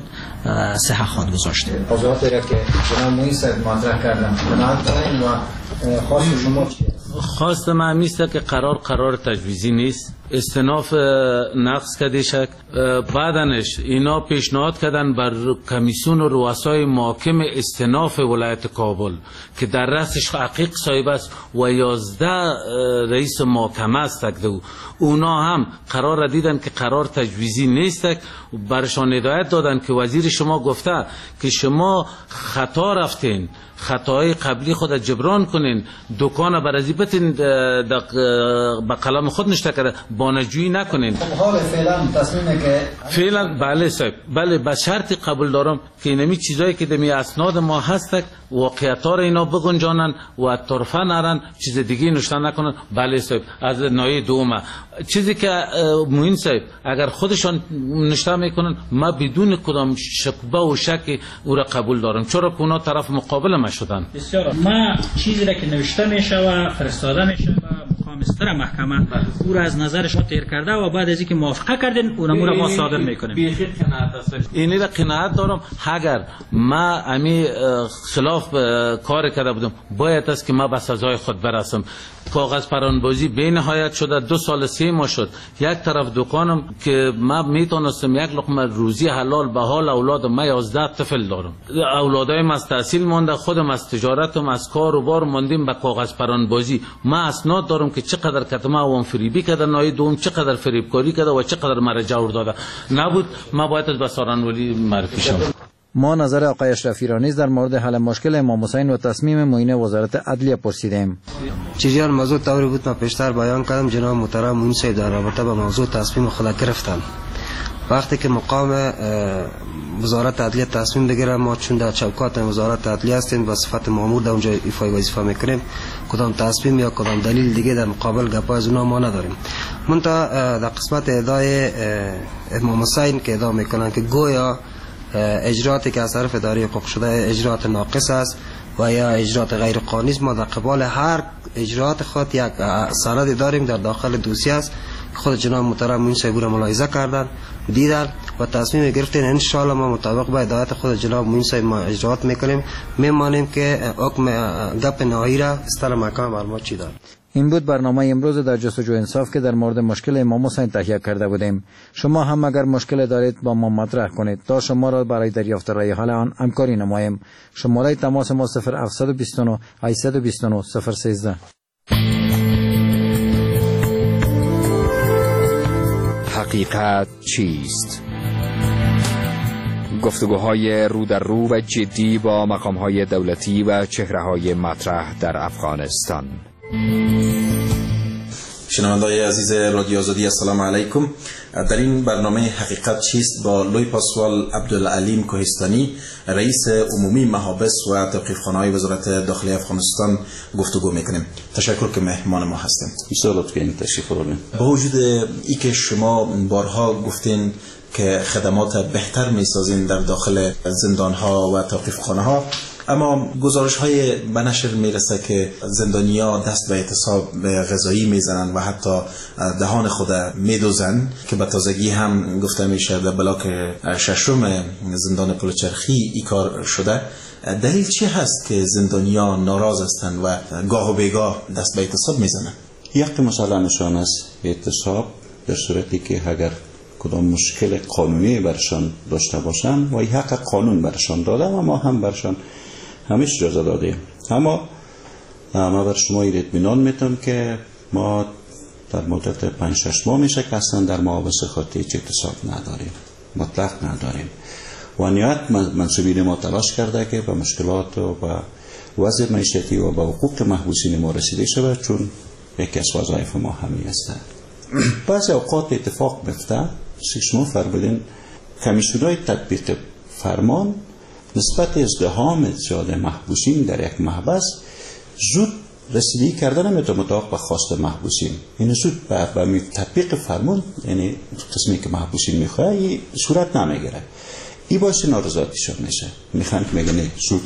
صحت خود گذاشتیم. موضوعاتی را که جناب معین صاحب مطرح کردن و خواست شما چیه؟ خواست من میسته که قرار تجویزی نیست، استئناف نقض کرده شد. بعدنش اینا پیشنهاد کردن بر کمیسیون و رؤسای محاکم استئناف ولایت کابل که در رأسش عقیق صاحب است و 11 رئیس محاکمه است. اونا هم قرار دیدن که قرار تجویزی نیست، برشان هدایت دادن که وزیر شما گفته که شما خطا رفتین، خطاهای قبلی خود جبران کنین، دکان برازی بتین به قلم خود نشته کرده، بانجویی نکنین. حال فعلا تصمیمه که فعلا بله صاحب، بله به شرطی قبول دارم که اینمی چیزایی که دمی اسناد ما هست واقعیت‌ها را اینا بگنجانن و طرفه نرن، چیز دیگه نوشته نکنن. بله صاحب. از نوع دومه چیزی که موین صاحب اگر خودشان نوشته میکنن ما بدون کدام شکوه و شک او را قبول دارم، چرا که اونا طرف مقابل ما شدن. بسیار ما چیزی را که نوشته میشه و فرستاده میشه و مستر محکمه او را از نظرش تیر کرده و بعد از اینکه موافقه کردین اونم را ما صادر میکنیم. اینی را قناعت دارم. اگر ما امی خلاف کار کرده بودم باید است که ما به سزای خود برسم. کاغذ پرانبازی به نهایت شده 2 سال 3 ماه شد. یک طرف دکانم که ما میتونستم یک لقمه روزی حلال به حال اولادم، ما 11 طفل دارم، اولادایم از تحصیل مانده، خودم از تجارتم از کار و بار ماندیم به کاغذ پرانبازی. ما اسناد دارم که چقدر کتمه و فریبی کرده، نای دوم چقدر فریبکاری کرده و چقدر مرا جور داده. نبود ما باید به سارنولی معرفی شم. ما نظر آقای اشرفی را نیز در مورد حل مشکل امام حسین و تصمیم معین وزارت عدلیه پرسیدیم. چیزیان موضوع طوری بود من پیشتر بیان کردم. جناب محترم معین صاحب در رابطه با موضوع تصمیم خود گرفتن. وقتی که مقام وزارت عدلیه تصمیم بگیره، ما چون در چوکات وزارت عدلیه هستیم و صفت مامور در اونجا ایفای وظیفه میکنیم، کدام تصمیم یا کدام دلیل دیگه در مقابل گپای از اونا ما نداریم. منتها در قسمت ادعای امام حسین که ادعا میکنن که گویا اجرااتی که از طرف اداره حقوق شده اجرات ناقص است و یا اجرات غیر قانونی است، ما در قبال هر اجرات خود یک سند داریم در داخل دوسیه است. خود جناب محترم معین صاحب را ملاحظه کردن، دیدن و تصمیم گرفتن. ان شاء الله ما مطابق با هدایت خود جناب معین صاحب ما اجرات میکنیم. میمانیم که حکم گپ نهایی را استل محکمه بر ما چی داد. این بود برنامه امروز در جستجوی انصاف که در مورد مشکل امام حسین تهیه کرده بودیم. شما هم اگر مشکل دارید با ما مطرح کنید تا شما را برای دریافت رای حل آن همکاری نماییم. شماره تماس ما 0729 829 013. حقیقت چیست؟ گفتگوهای رو در رو و جدی با مقامهای دولتی و چهره‌های مطرح در افغانستان. شنونده‌های عزیز رادیو آزادی، السلام علیکم. در این برنامه حقیقت چیست با لوی پاسوال عبدالعلیم کوهستانی، رئیس عمومی محابس و توقیفخانه‌های وزارت داخلی افغانستان گفتگو میکنیم. تشکر که مهمان ما هستیم. ایشالا که این تشریف رو بیم. با وجود ای که شما بارها گفتین که خدمات بهتر میسازین در داخل زندان‌ها و توقیفخانه‌ها، اما گزارش های به نشر میرسه که زندانیا دست به اعتصاب غذایی میزنن و حتی دهان خود میدوزن که به تازگی هم گفته میشه در بلاک 6 زندان پلچرخی ای کار شده. دلیل چی هست که زندانیا ناراض هستند و گاه و بیگاه دست به اعتصاب میزنن؟ یک مسئله نشان است اعتصاب در صورتی که اگر کدام مشکل قانونی برشان داشته باشن و حق قانون برشان داده و ما هم برشان همیشه اجازه دادیم. اما ما بر شما اطمینان میتونم که ما در مدت 5-6 ماه میشه که اصلا در محابس خاطر هیچ اعتصاب نداریم، مطلق نداریم. و نهایت منصوبین ما تلاش کرده که به مشکلات و به وضع معیشتی و به حقوق محبوسین ما رسیده شود، چون یکی از وظایف ما همین است. بعضی اوقات اتفاق میفته، شما فرمودین کمیسیون‌های تطبیق فرمان نسبت ازدحام زیاد محبوسین در یک محبس زود رسیدگی کردن نمیتونه مطابق به خواست محبوسین. این زود به تطبیق فرمان، یعنی قسمی که محبوسین میخواه صورت نمیگیره. این باعث نارضایتیشون میشه. میخوان که میگن زود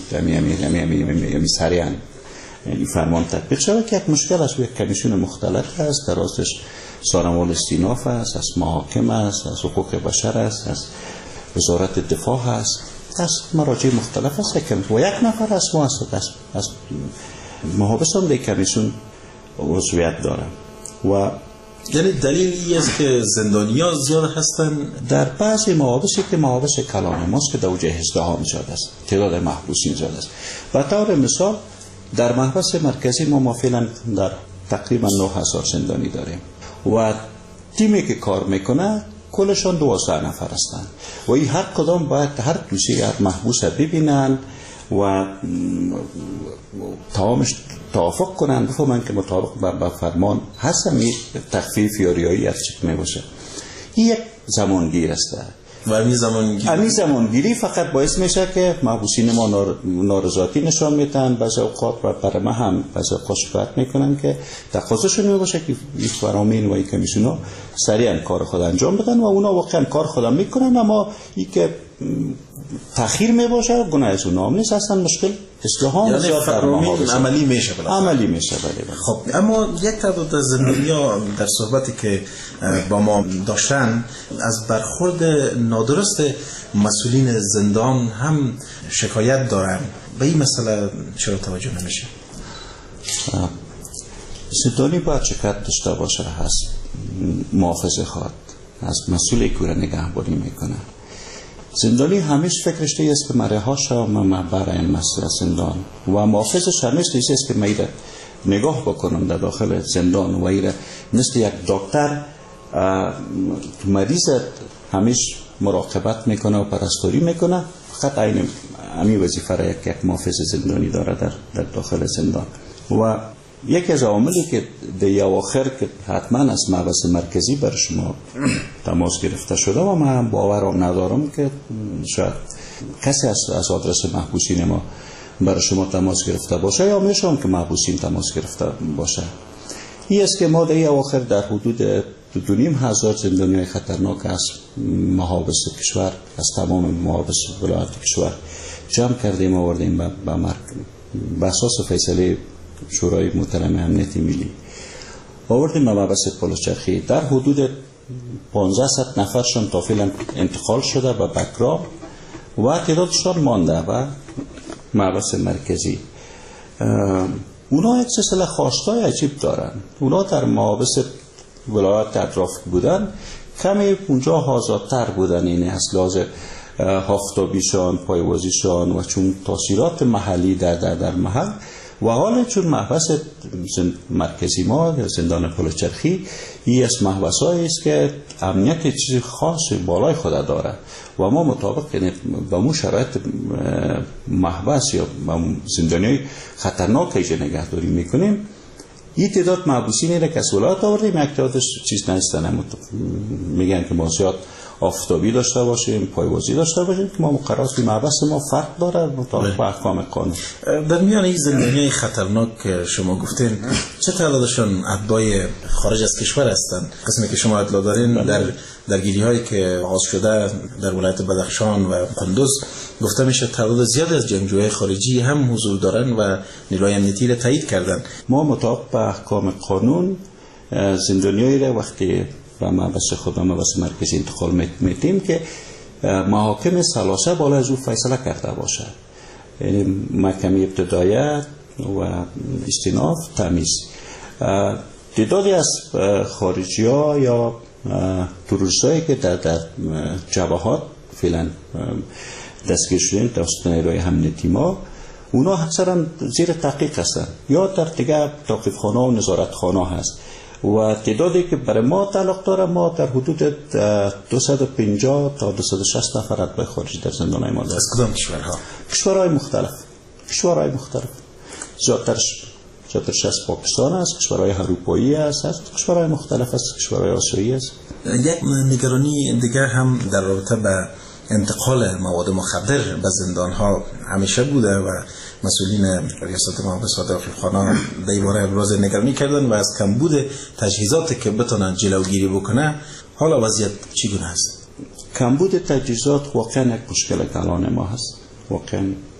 یعنی سریعا یعنی فرمان تطبیق شود که یک مشکل است. یک کمیسیون مختلف است، در راستش سازمان استیناف است، از محاکم است، از حقوق بشر است، از وزارت دفاع است، از مراجع مختلف است و یک نفر از ما است. از محابس هم در کمیسیون عضویت دارم. و یعنی دلیل این است که زندانیا زیاد هستن در بعضی محابسی که محابس کلان ماست که در اوجه ازدحام زیاد است، تعداد محبوسین زیاد است. به طور مثال در محبس مرکزی ما فعلا در تقریبا 9000 زندانی داریم و تیمی که کار میکنه کلشان 12 نفر هستند و این هر کدام باید هر دوسیه هر محبوس ببینن و تمامش توافق کنن بفهمن که مطابق با فرمان هستم این تخفیف یا ریایی از چی میباشه. این یک زمانگیر است و همین زمانگیری فقط باعث میشه که محبوسین ما نارضایتی نشان میدن، بعضی اوقات و برای ما هم بعضی اوقات شکایت میکنن که تقاضاشون میباشه که این فرامین و این کمیسیونا سریعا کار خود انجام بدن و اونا واقعا کار خود میکنن، اما این که تأخیر میباشه گناه از اونها نیست، اصلا مشکل اصلاحات یعنی فرامین عملی میشه عملی میشه. خب اما یک تعداد از زندانیا در صحبتی که با ما داشتن از برخورد نادرست مسئولین زندان هم شکایت دارن. به این مسئله چرا توجه نمیشه؟ زندانی باید شکایت داشته باشه هست محافظه خواد از مسئولی که نگهبانی میکنه. زندانی همیشه فکرش است که مرهاش ما برای مسئله زندان و محافظش همیشه است که میره نگاه بکنم در داخل زندان و ایره مثل یک دکتر مریض همیشه مراقبت میکنه و پرستاری میکنه. فقط این همین وظیفه را یک محافظ زندانی داره در داخل زندان. و یکی از عواملی که در اواخر که حتما از محبس مرکزی بر شما تماس گرفته شده و من باورم ندارم که شاید کسی از آدرس محبوسین ما برای شما تماس گرفته باشه یا میشون که محبوسین تماس گرفته باشه. این است که ما در اواخر در حدود 2,500 زندانیای خطرناک از محابس کشور، از تمام محابس ولایت کشور جمع کردیم و آوردیم به اساس فیصله شورای محترم امنیت ملی آوردیم محبس پلوچرخی. در حدود 1500 نفرشان تا فعلا انتقال شده به بکرام و تعدادشان مانده و محبس مرکزی. اونا یک سلسله خواستای عجیب دارن. اونا در محابس ولایت اطراف بودن، کمی اونجا آزادتر بودن، یعنی از لحاظ هافتابیشان، پایوازیشان و چون تاثیرات محلی در محل. و حالا چون محبس مرکزی ما زندان پلوچرخی این از محبسایی است که امنیت چیز خاص بالای خود داره و ما مطابق با مو شرایط محبس یا زندانی خطرناک ایجا نگهداری میکنیم. این تعداد محبوسینی را که از ولایت آوردیم، یک تعدادش چیز نیستن، میگن که ما زیاد آفتابی داشته باشیم، پایوازی داشته باشیم که ما مقررات که محبس ما فرق داره مطابق با احکام قانون. در میان این زندانیای خطرناک که شما گفتین چه تعدادشون اتباع خارج از کشور هستند؟ قسمی که شما اطلاع دارین در درگیری هایی که آغاز شده در ولایت بدخشان و قندوز گفته میشه تعداد زیادی از جنگجوهای خارجی هم حضور دارن و نیروهای امنیتی را تایید کردن. ما مطابق با احکام قانون زندانیایی را وقتی و محبس خود محبس مرکزی انتقال میتیم که محاکم ثلاثه بالا از او فیصله کرده باشه، یعنی محکمه ابتداییت و استیناف تمیز. تعدادی از خارجی ها یا تروریستایی که در جبهات فعلا دستگیر شدن توسط نیروهای امنیتی ما، اونا اکثرا زیر تحقیق هستن یا در دیگه توقیفخانه و نظارتخانه هست و تعدادی که برای ما تعلق داره ما در حدود 250 تا 260 نفر اتباع خارجی در زندان‌های ما داریم. از کدام کشورها؟ کشورهای مختلف. زیادترش از پاکستان است، کشورهای اروپایی است، کشورهای مختلف است، کشورهای آسیایی است. یک نگرانی دیگر هم در رابطه با انتقال مواد مخدر به زندان‌ها همیشه بوده و مسئولین ریاست محابس و داخلخانه در این باره ابراز نگرانی کردن و از کمبود تجهیزاتی که بتونن جلوگیری بکنه. حالا وضعیت چگونه است؟ کمبود تجهیزات واقعا یک مشکل کلان ما هست واقعا،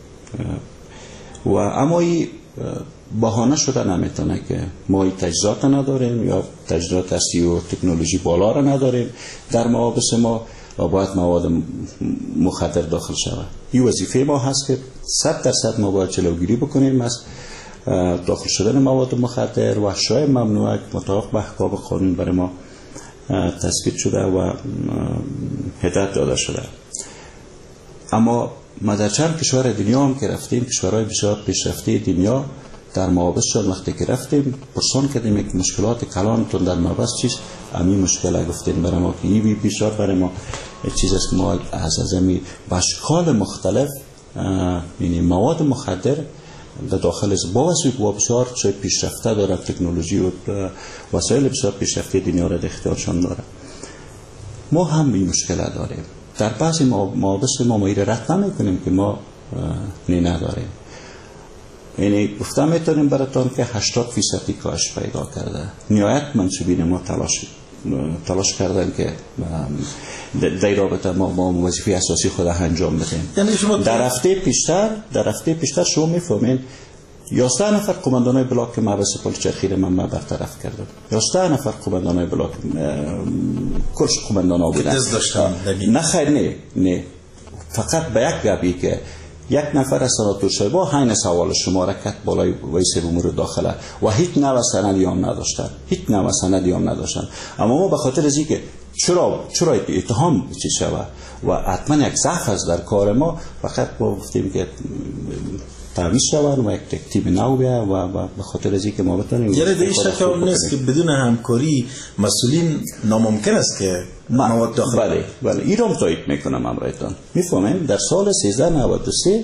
و اما این بهانه شده نمیتونه که ما این تجهیزات نداریم یا تجهیزات هستی و تکنولوژی بالا را نداریم در محابس ما و باید مواد مخدر داخل شود. این وظیفه ما هست که 100% ما باید جلوگیری بکنیم از داخل شدن مواد مخدر و اشیاء ممنوعه مطابق با احکام قانون برای ما تثبیت شده و هدایت داده شده. اما ما در چند کشور دنیا هم که رفتیم، کشورهای بسیار پیشرفته دنیا، در محابسشان وقتی که رفتیم پرسان کردیم یک مشکلات کلانتون در محابس چیست؟ همین مشکل گفتیم برای ما که این بسیار برای ما چیز است که ما از ازمی باشکال مختلف یعنی مواد مخدر در داخل با بسیار چه پیشرفته داره، تکنولوژی و وسایل بسیار پیشرفته دنیا را در اختیارشان داره. ما هم این مشکل داریم. در بعضی مابس ما این رد نمی‌کنیم که ما نداریم. یعنی گفتم میتونیم براتون که 80% کاهش پیدا کرده. نهایت منصوبین ما تلاش کردن که در رابطه ما وظیفه اساسی خود انجام بدیم. یعنی شما در هفته پیشتر شما میفهمین 11 نفر قماندانای بلاک مبحث پل چرخی را من برطرف کردم. 11 نفر قماندانای بلاک کلش قماندانا بودن. دست داشتن. نه خیر نه. فقط به یک گپی که یک نفر از سناتور شایبا حین سوال شما را کرد بالای ویس امور داخله و هیچ نوع سندی هم نداشتن. اما ما به خاطر از اینکه چرا اتهام چی شود و حتما یک ضعف است در کار ما، فقط با گفتیم که تعویض شود و یک ترتیب نو بیا و به خاطر از اینکه ما بتونیم یعنی در این شک نیست که بدون همکاری مسئولین ناممکن است که مواد داخل. بله ایران تایید میکنم امرایتان. میفهمین در سال 1393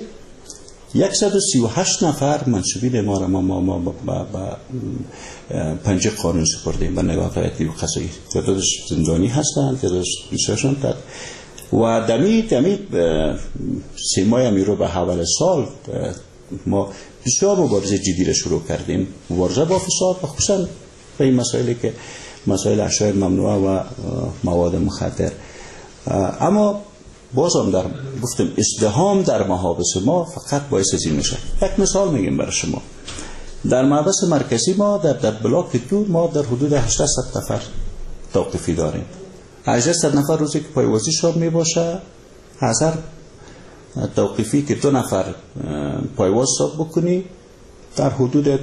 138 نفر منصوبین ما را ما با پنجه قانون سپردیم به نگاه تایید قضایی. تعدادش زندانی هستند، تعدادش میشاشون کرد و دمی 3 ماه رو به حوال سال ما بسیار مبارزه جدی را شروع کردیم. مبارزه با فساد و خصوصا به این مسائلی که مسائل اشیاء ممنوعه و مواد مخدر. اما بازم گفتم ازدحام در محابس ما فقط باعث از این میشه. یک مثال میگم برای شما. در محبس مرکزی ما در بلاک 2 ما در حدود 800 نفر توقیفی داریم. 800 نفر روزی که پایوازیشان میباشه، هزار توقیفی که 2 نفر پایواز حساب بکنی در حدود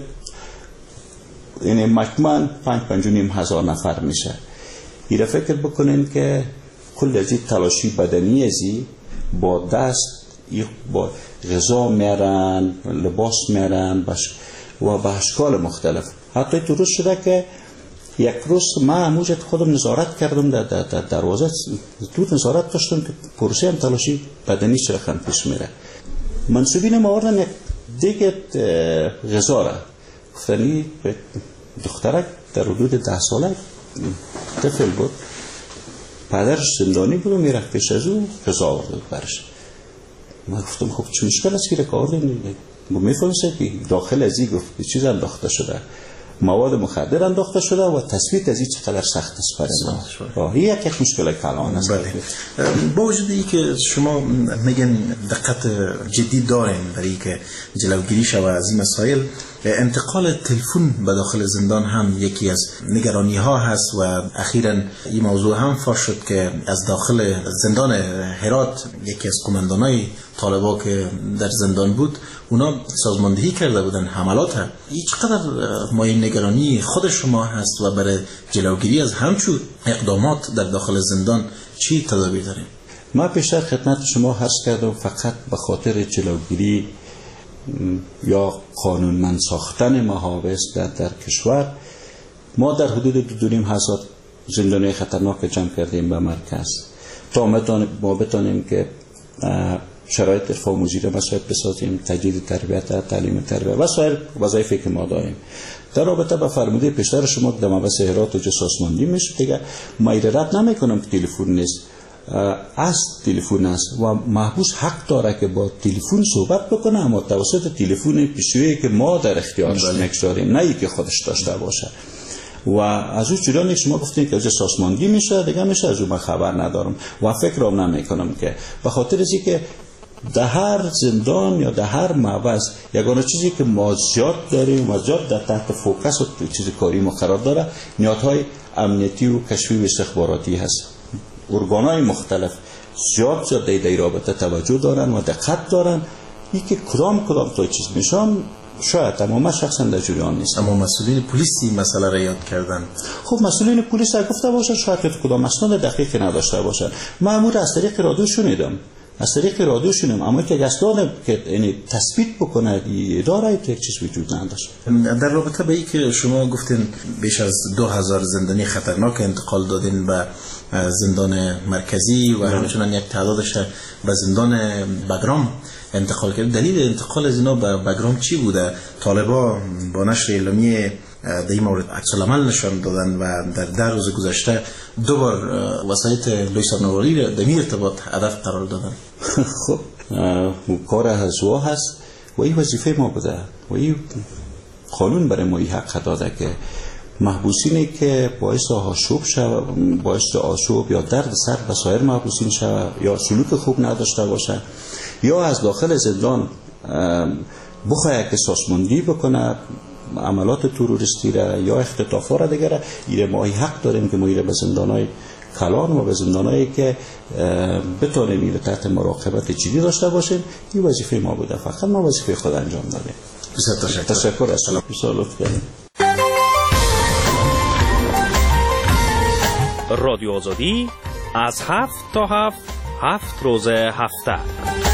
یعنی مجموعاً 5,500 نفر میشه. این فکر بکنین که کل از این تلاشی بدنی ازی با دست با غذا میرن، لباس میرن و به اشکال مختلف. حتی تو روز شده که یک روز من موجت خودم نظارت کردم در دروازه تو نظارت داشتم که پروسه هم تلاشی بدنی چرخن پیش میره. منصوبین ما آوردن یک دیگه غذا را گفتنی به دخترک در حدود 10 ساله طفل بود، پدرش زندانی بود و میرفت پیش از او غذا آورده بود برش. من گفتم خب چه مشکل است که رک آوردین؟ میفهمسته که داخل ازی گفت چیز انداخته شده، مواد مخدر انداخته شده و تثبیت از این چقدر سخت است برای ما. یک مشکل کلان است. با وجود این که شما میگن دقت جدی دارین برای که جلوگیری شود از این مسائل، انتقال تلفن به داخل زندان هم یکی از نگرانی ها هست و اخیراً این موضوع هم فاش شد که از داخل زندان هرات یکی از قماندانای طالبا که در زندان بود اونا سازماندهی کرده بودن حملات. این چقدر مایه نگرانی خود شما هست و برای جلوگیری از همچون اقدامات در داخل زندان چی تدابیر داریم؟ ما پیشتر خدمت شما عرض کردم فقط به خاطر جلوگیری یا قانونمند ساختن محابس در کشور ما در حدود 2,500 زندانی خطرناک جمع کردیم به مرکز تا ما بتانیم که شرایط ارفع آموزی را مساعد بسازیم، تجدید تربیت، تعلیم تربیت و سایر وظایفی که ما داریم. در رابطه با فرموده پیشتر شما در مبحث هرات و جاسوسمندی میشه دیگه ما رد نمیکنم که تلفن نیست، از تلفن است و محبوس حق داره که با تلفن صحبت بکنه اما توسط تلفن پیشویی که ما در اختیارش نگذاریم، نه که خودش داشته باشه. و از اون چیزانی شما گفتین که جاسوسمندی میشه دیگه میشه، از اون من خبر ندارم و فکرام نمیکنم که به خاطر اینکه که در هر زندان یا در هر محبس یگانه چیزی که ما زیاد داریم و زیاد در تحت فوکس و چیز کاری ما قرار داره نیازهای امنیتی و کشفی و استخباراتی هست. ارگانهای مختلف زیاد در رابطه توجه دارن و دقت دارن. این که کدام تا چیز میشن شاید اما من شخصا در جریان نیستم. اما مسئولین پلیس این مسئله را یاد کردن. خب مسئولین پلیس را گفته باشن شاید که کدام اسناد دقیقی نداشته باشن. مأمور از طریق رادیو شنیدم اما که اسناد که یعنی تثبیت بکنه اداره یک چیز وجود نداشت. در رابطه با این که شما گفتین بیش از 2000 زندانی خطرناک انتقال دادین به زندان مرکزی و همچنان یک تعدادش به زندان بگرام، انتقال کرد. دلیل انتقال از اینا به بگرام چی بوده؟ طالبان با نشر اعلامیه در این مورد عکس العمل نشان دادن و در 10 روز گذشته 2 بار وسایت لوی سرنواری را در این ارتباط هدف قرار دادن. خب کار هزوا هست و این وظیفه ما بوده و این قانون برای ما حق داده که محبوسینی که باعث آشوب شود، باعث آشوب یا درد سر به سایر محبوسین شود یا سلوک خوب نداشته باشه یا از داخل زندان بخواه که سازماندهی بکنه عملات تروریستی را یا اختطافا را دیگره، ایره ما حق داریم که ما ایره به زندانهای کلان و به زندانهایی که بتونیم ایره تحت مراقبت جدی داشته باشیم. این وظیفه ما بوده، فقط ما وظیفه خود انجام دادیم. تشکر از رادیو آزادی از 7 تا 7 روز هفته.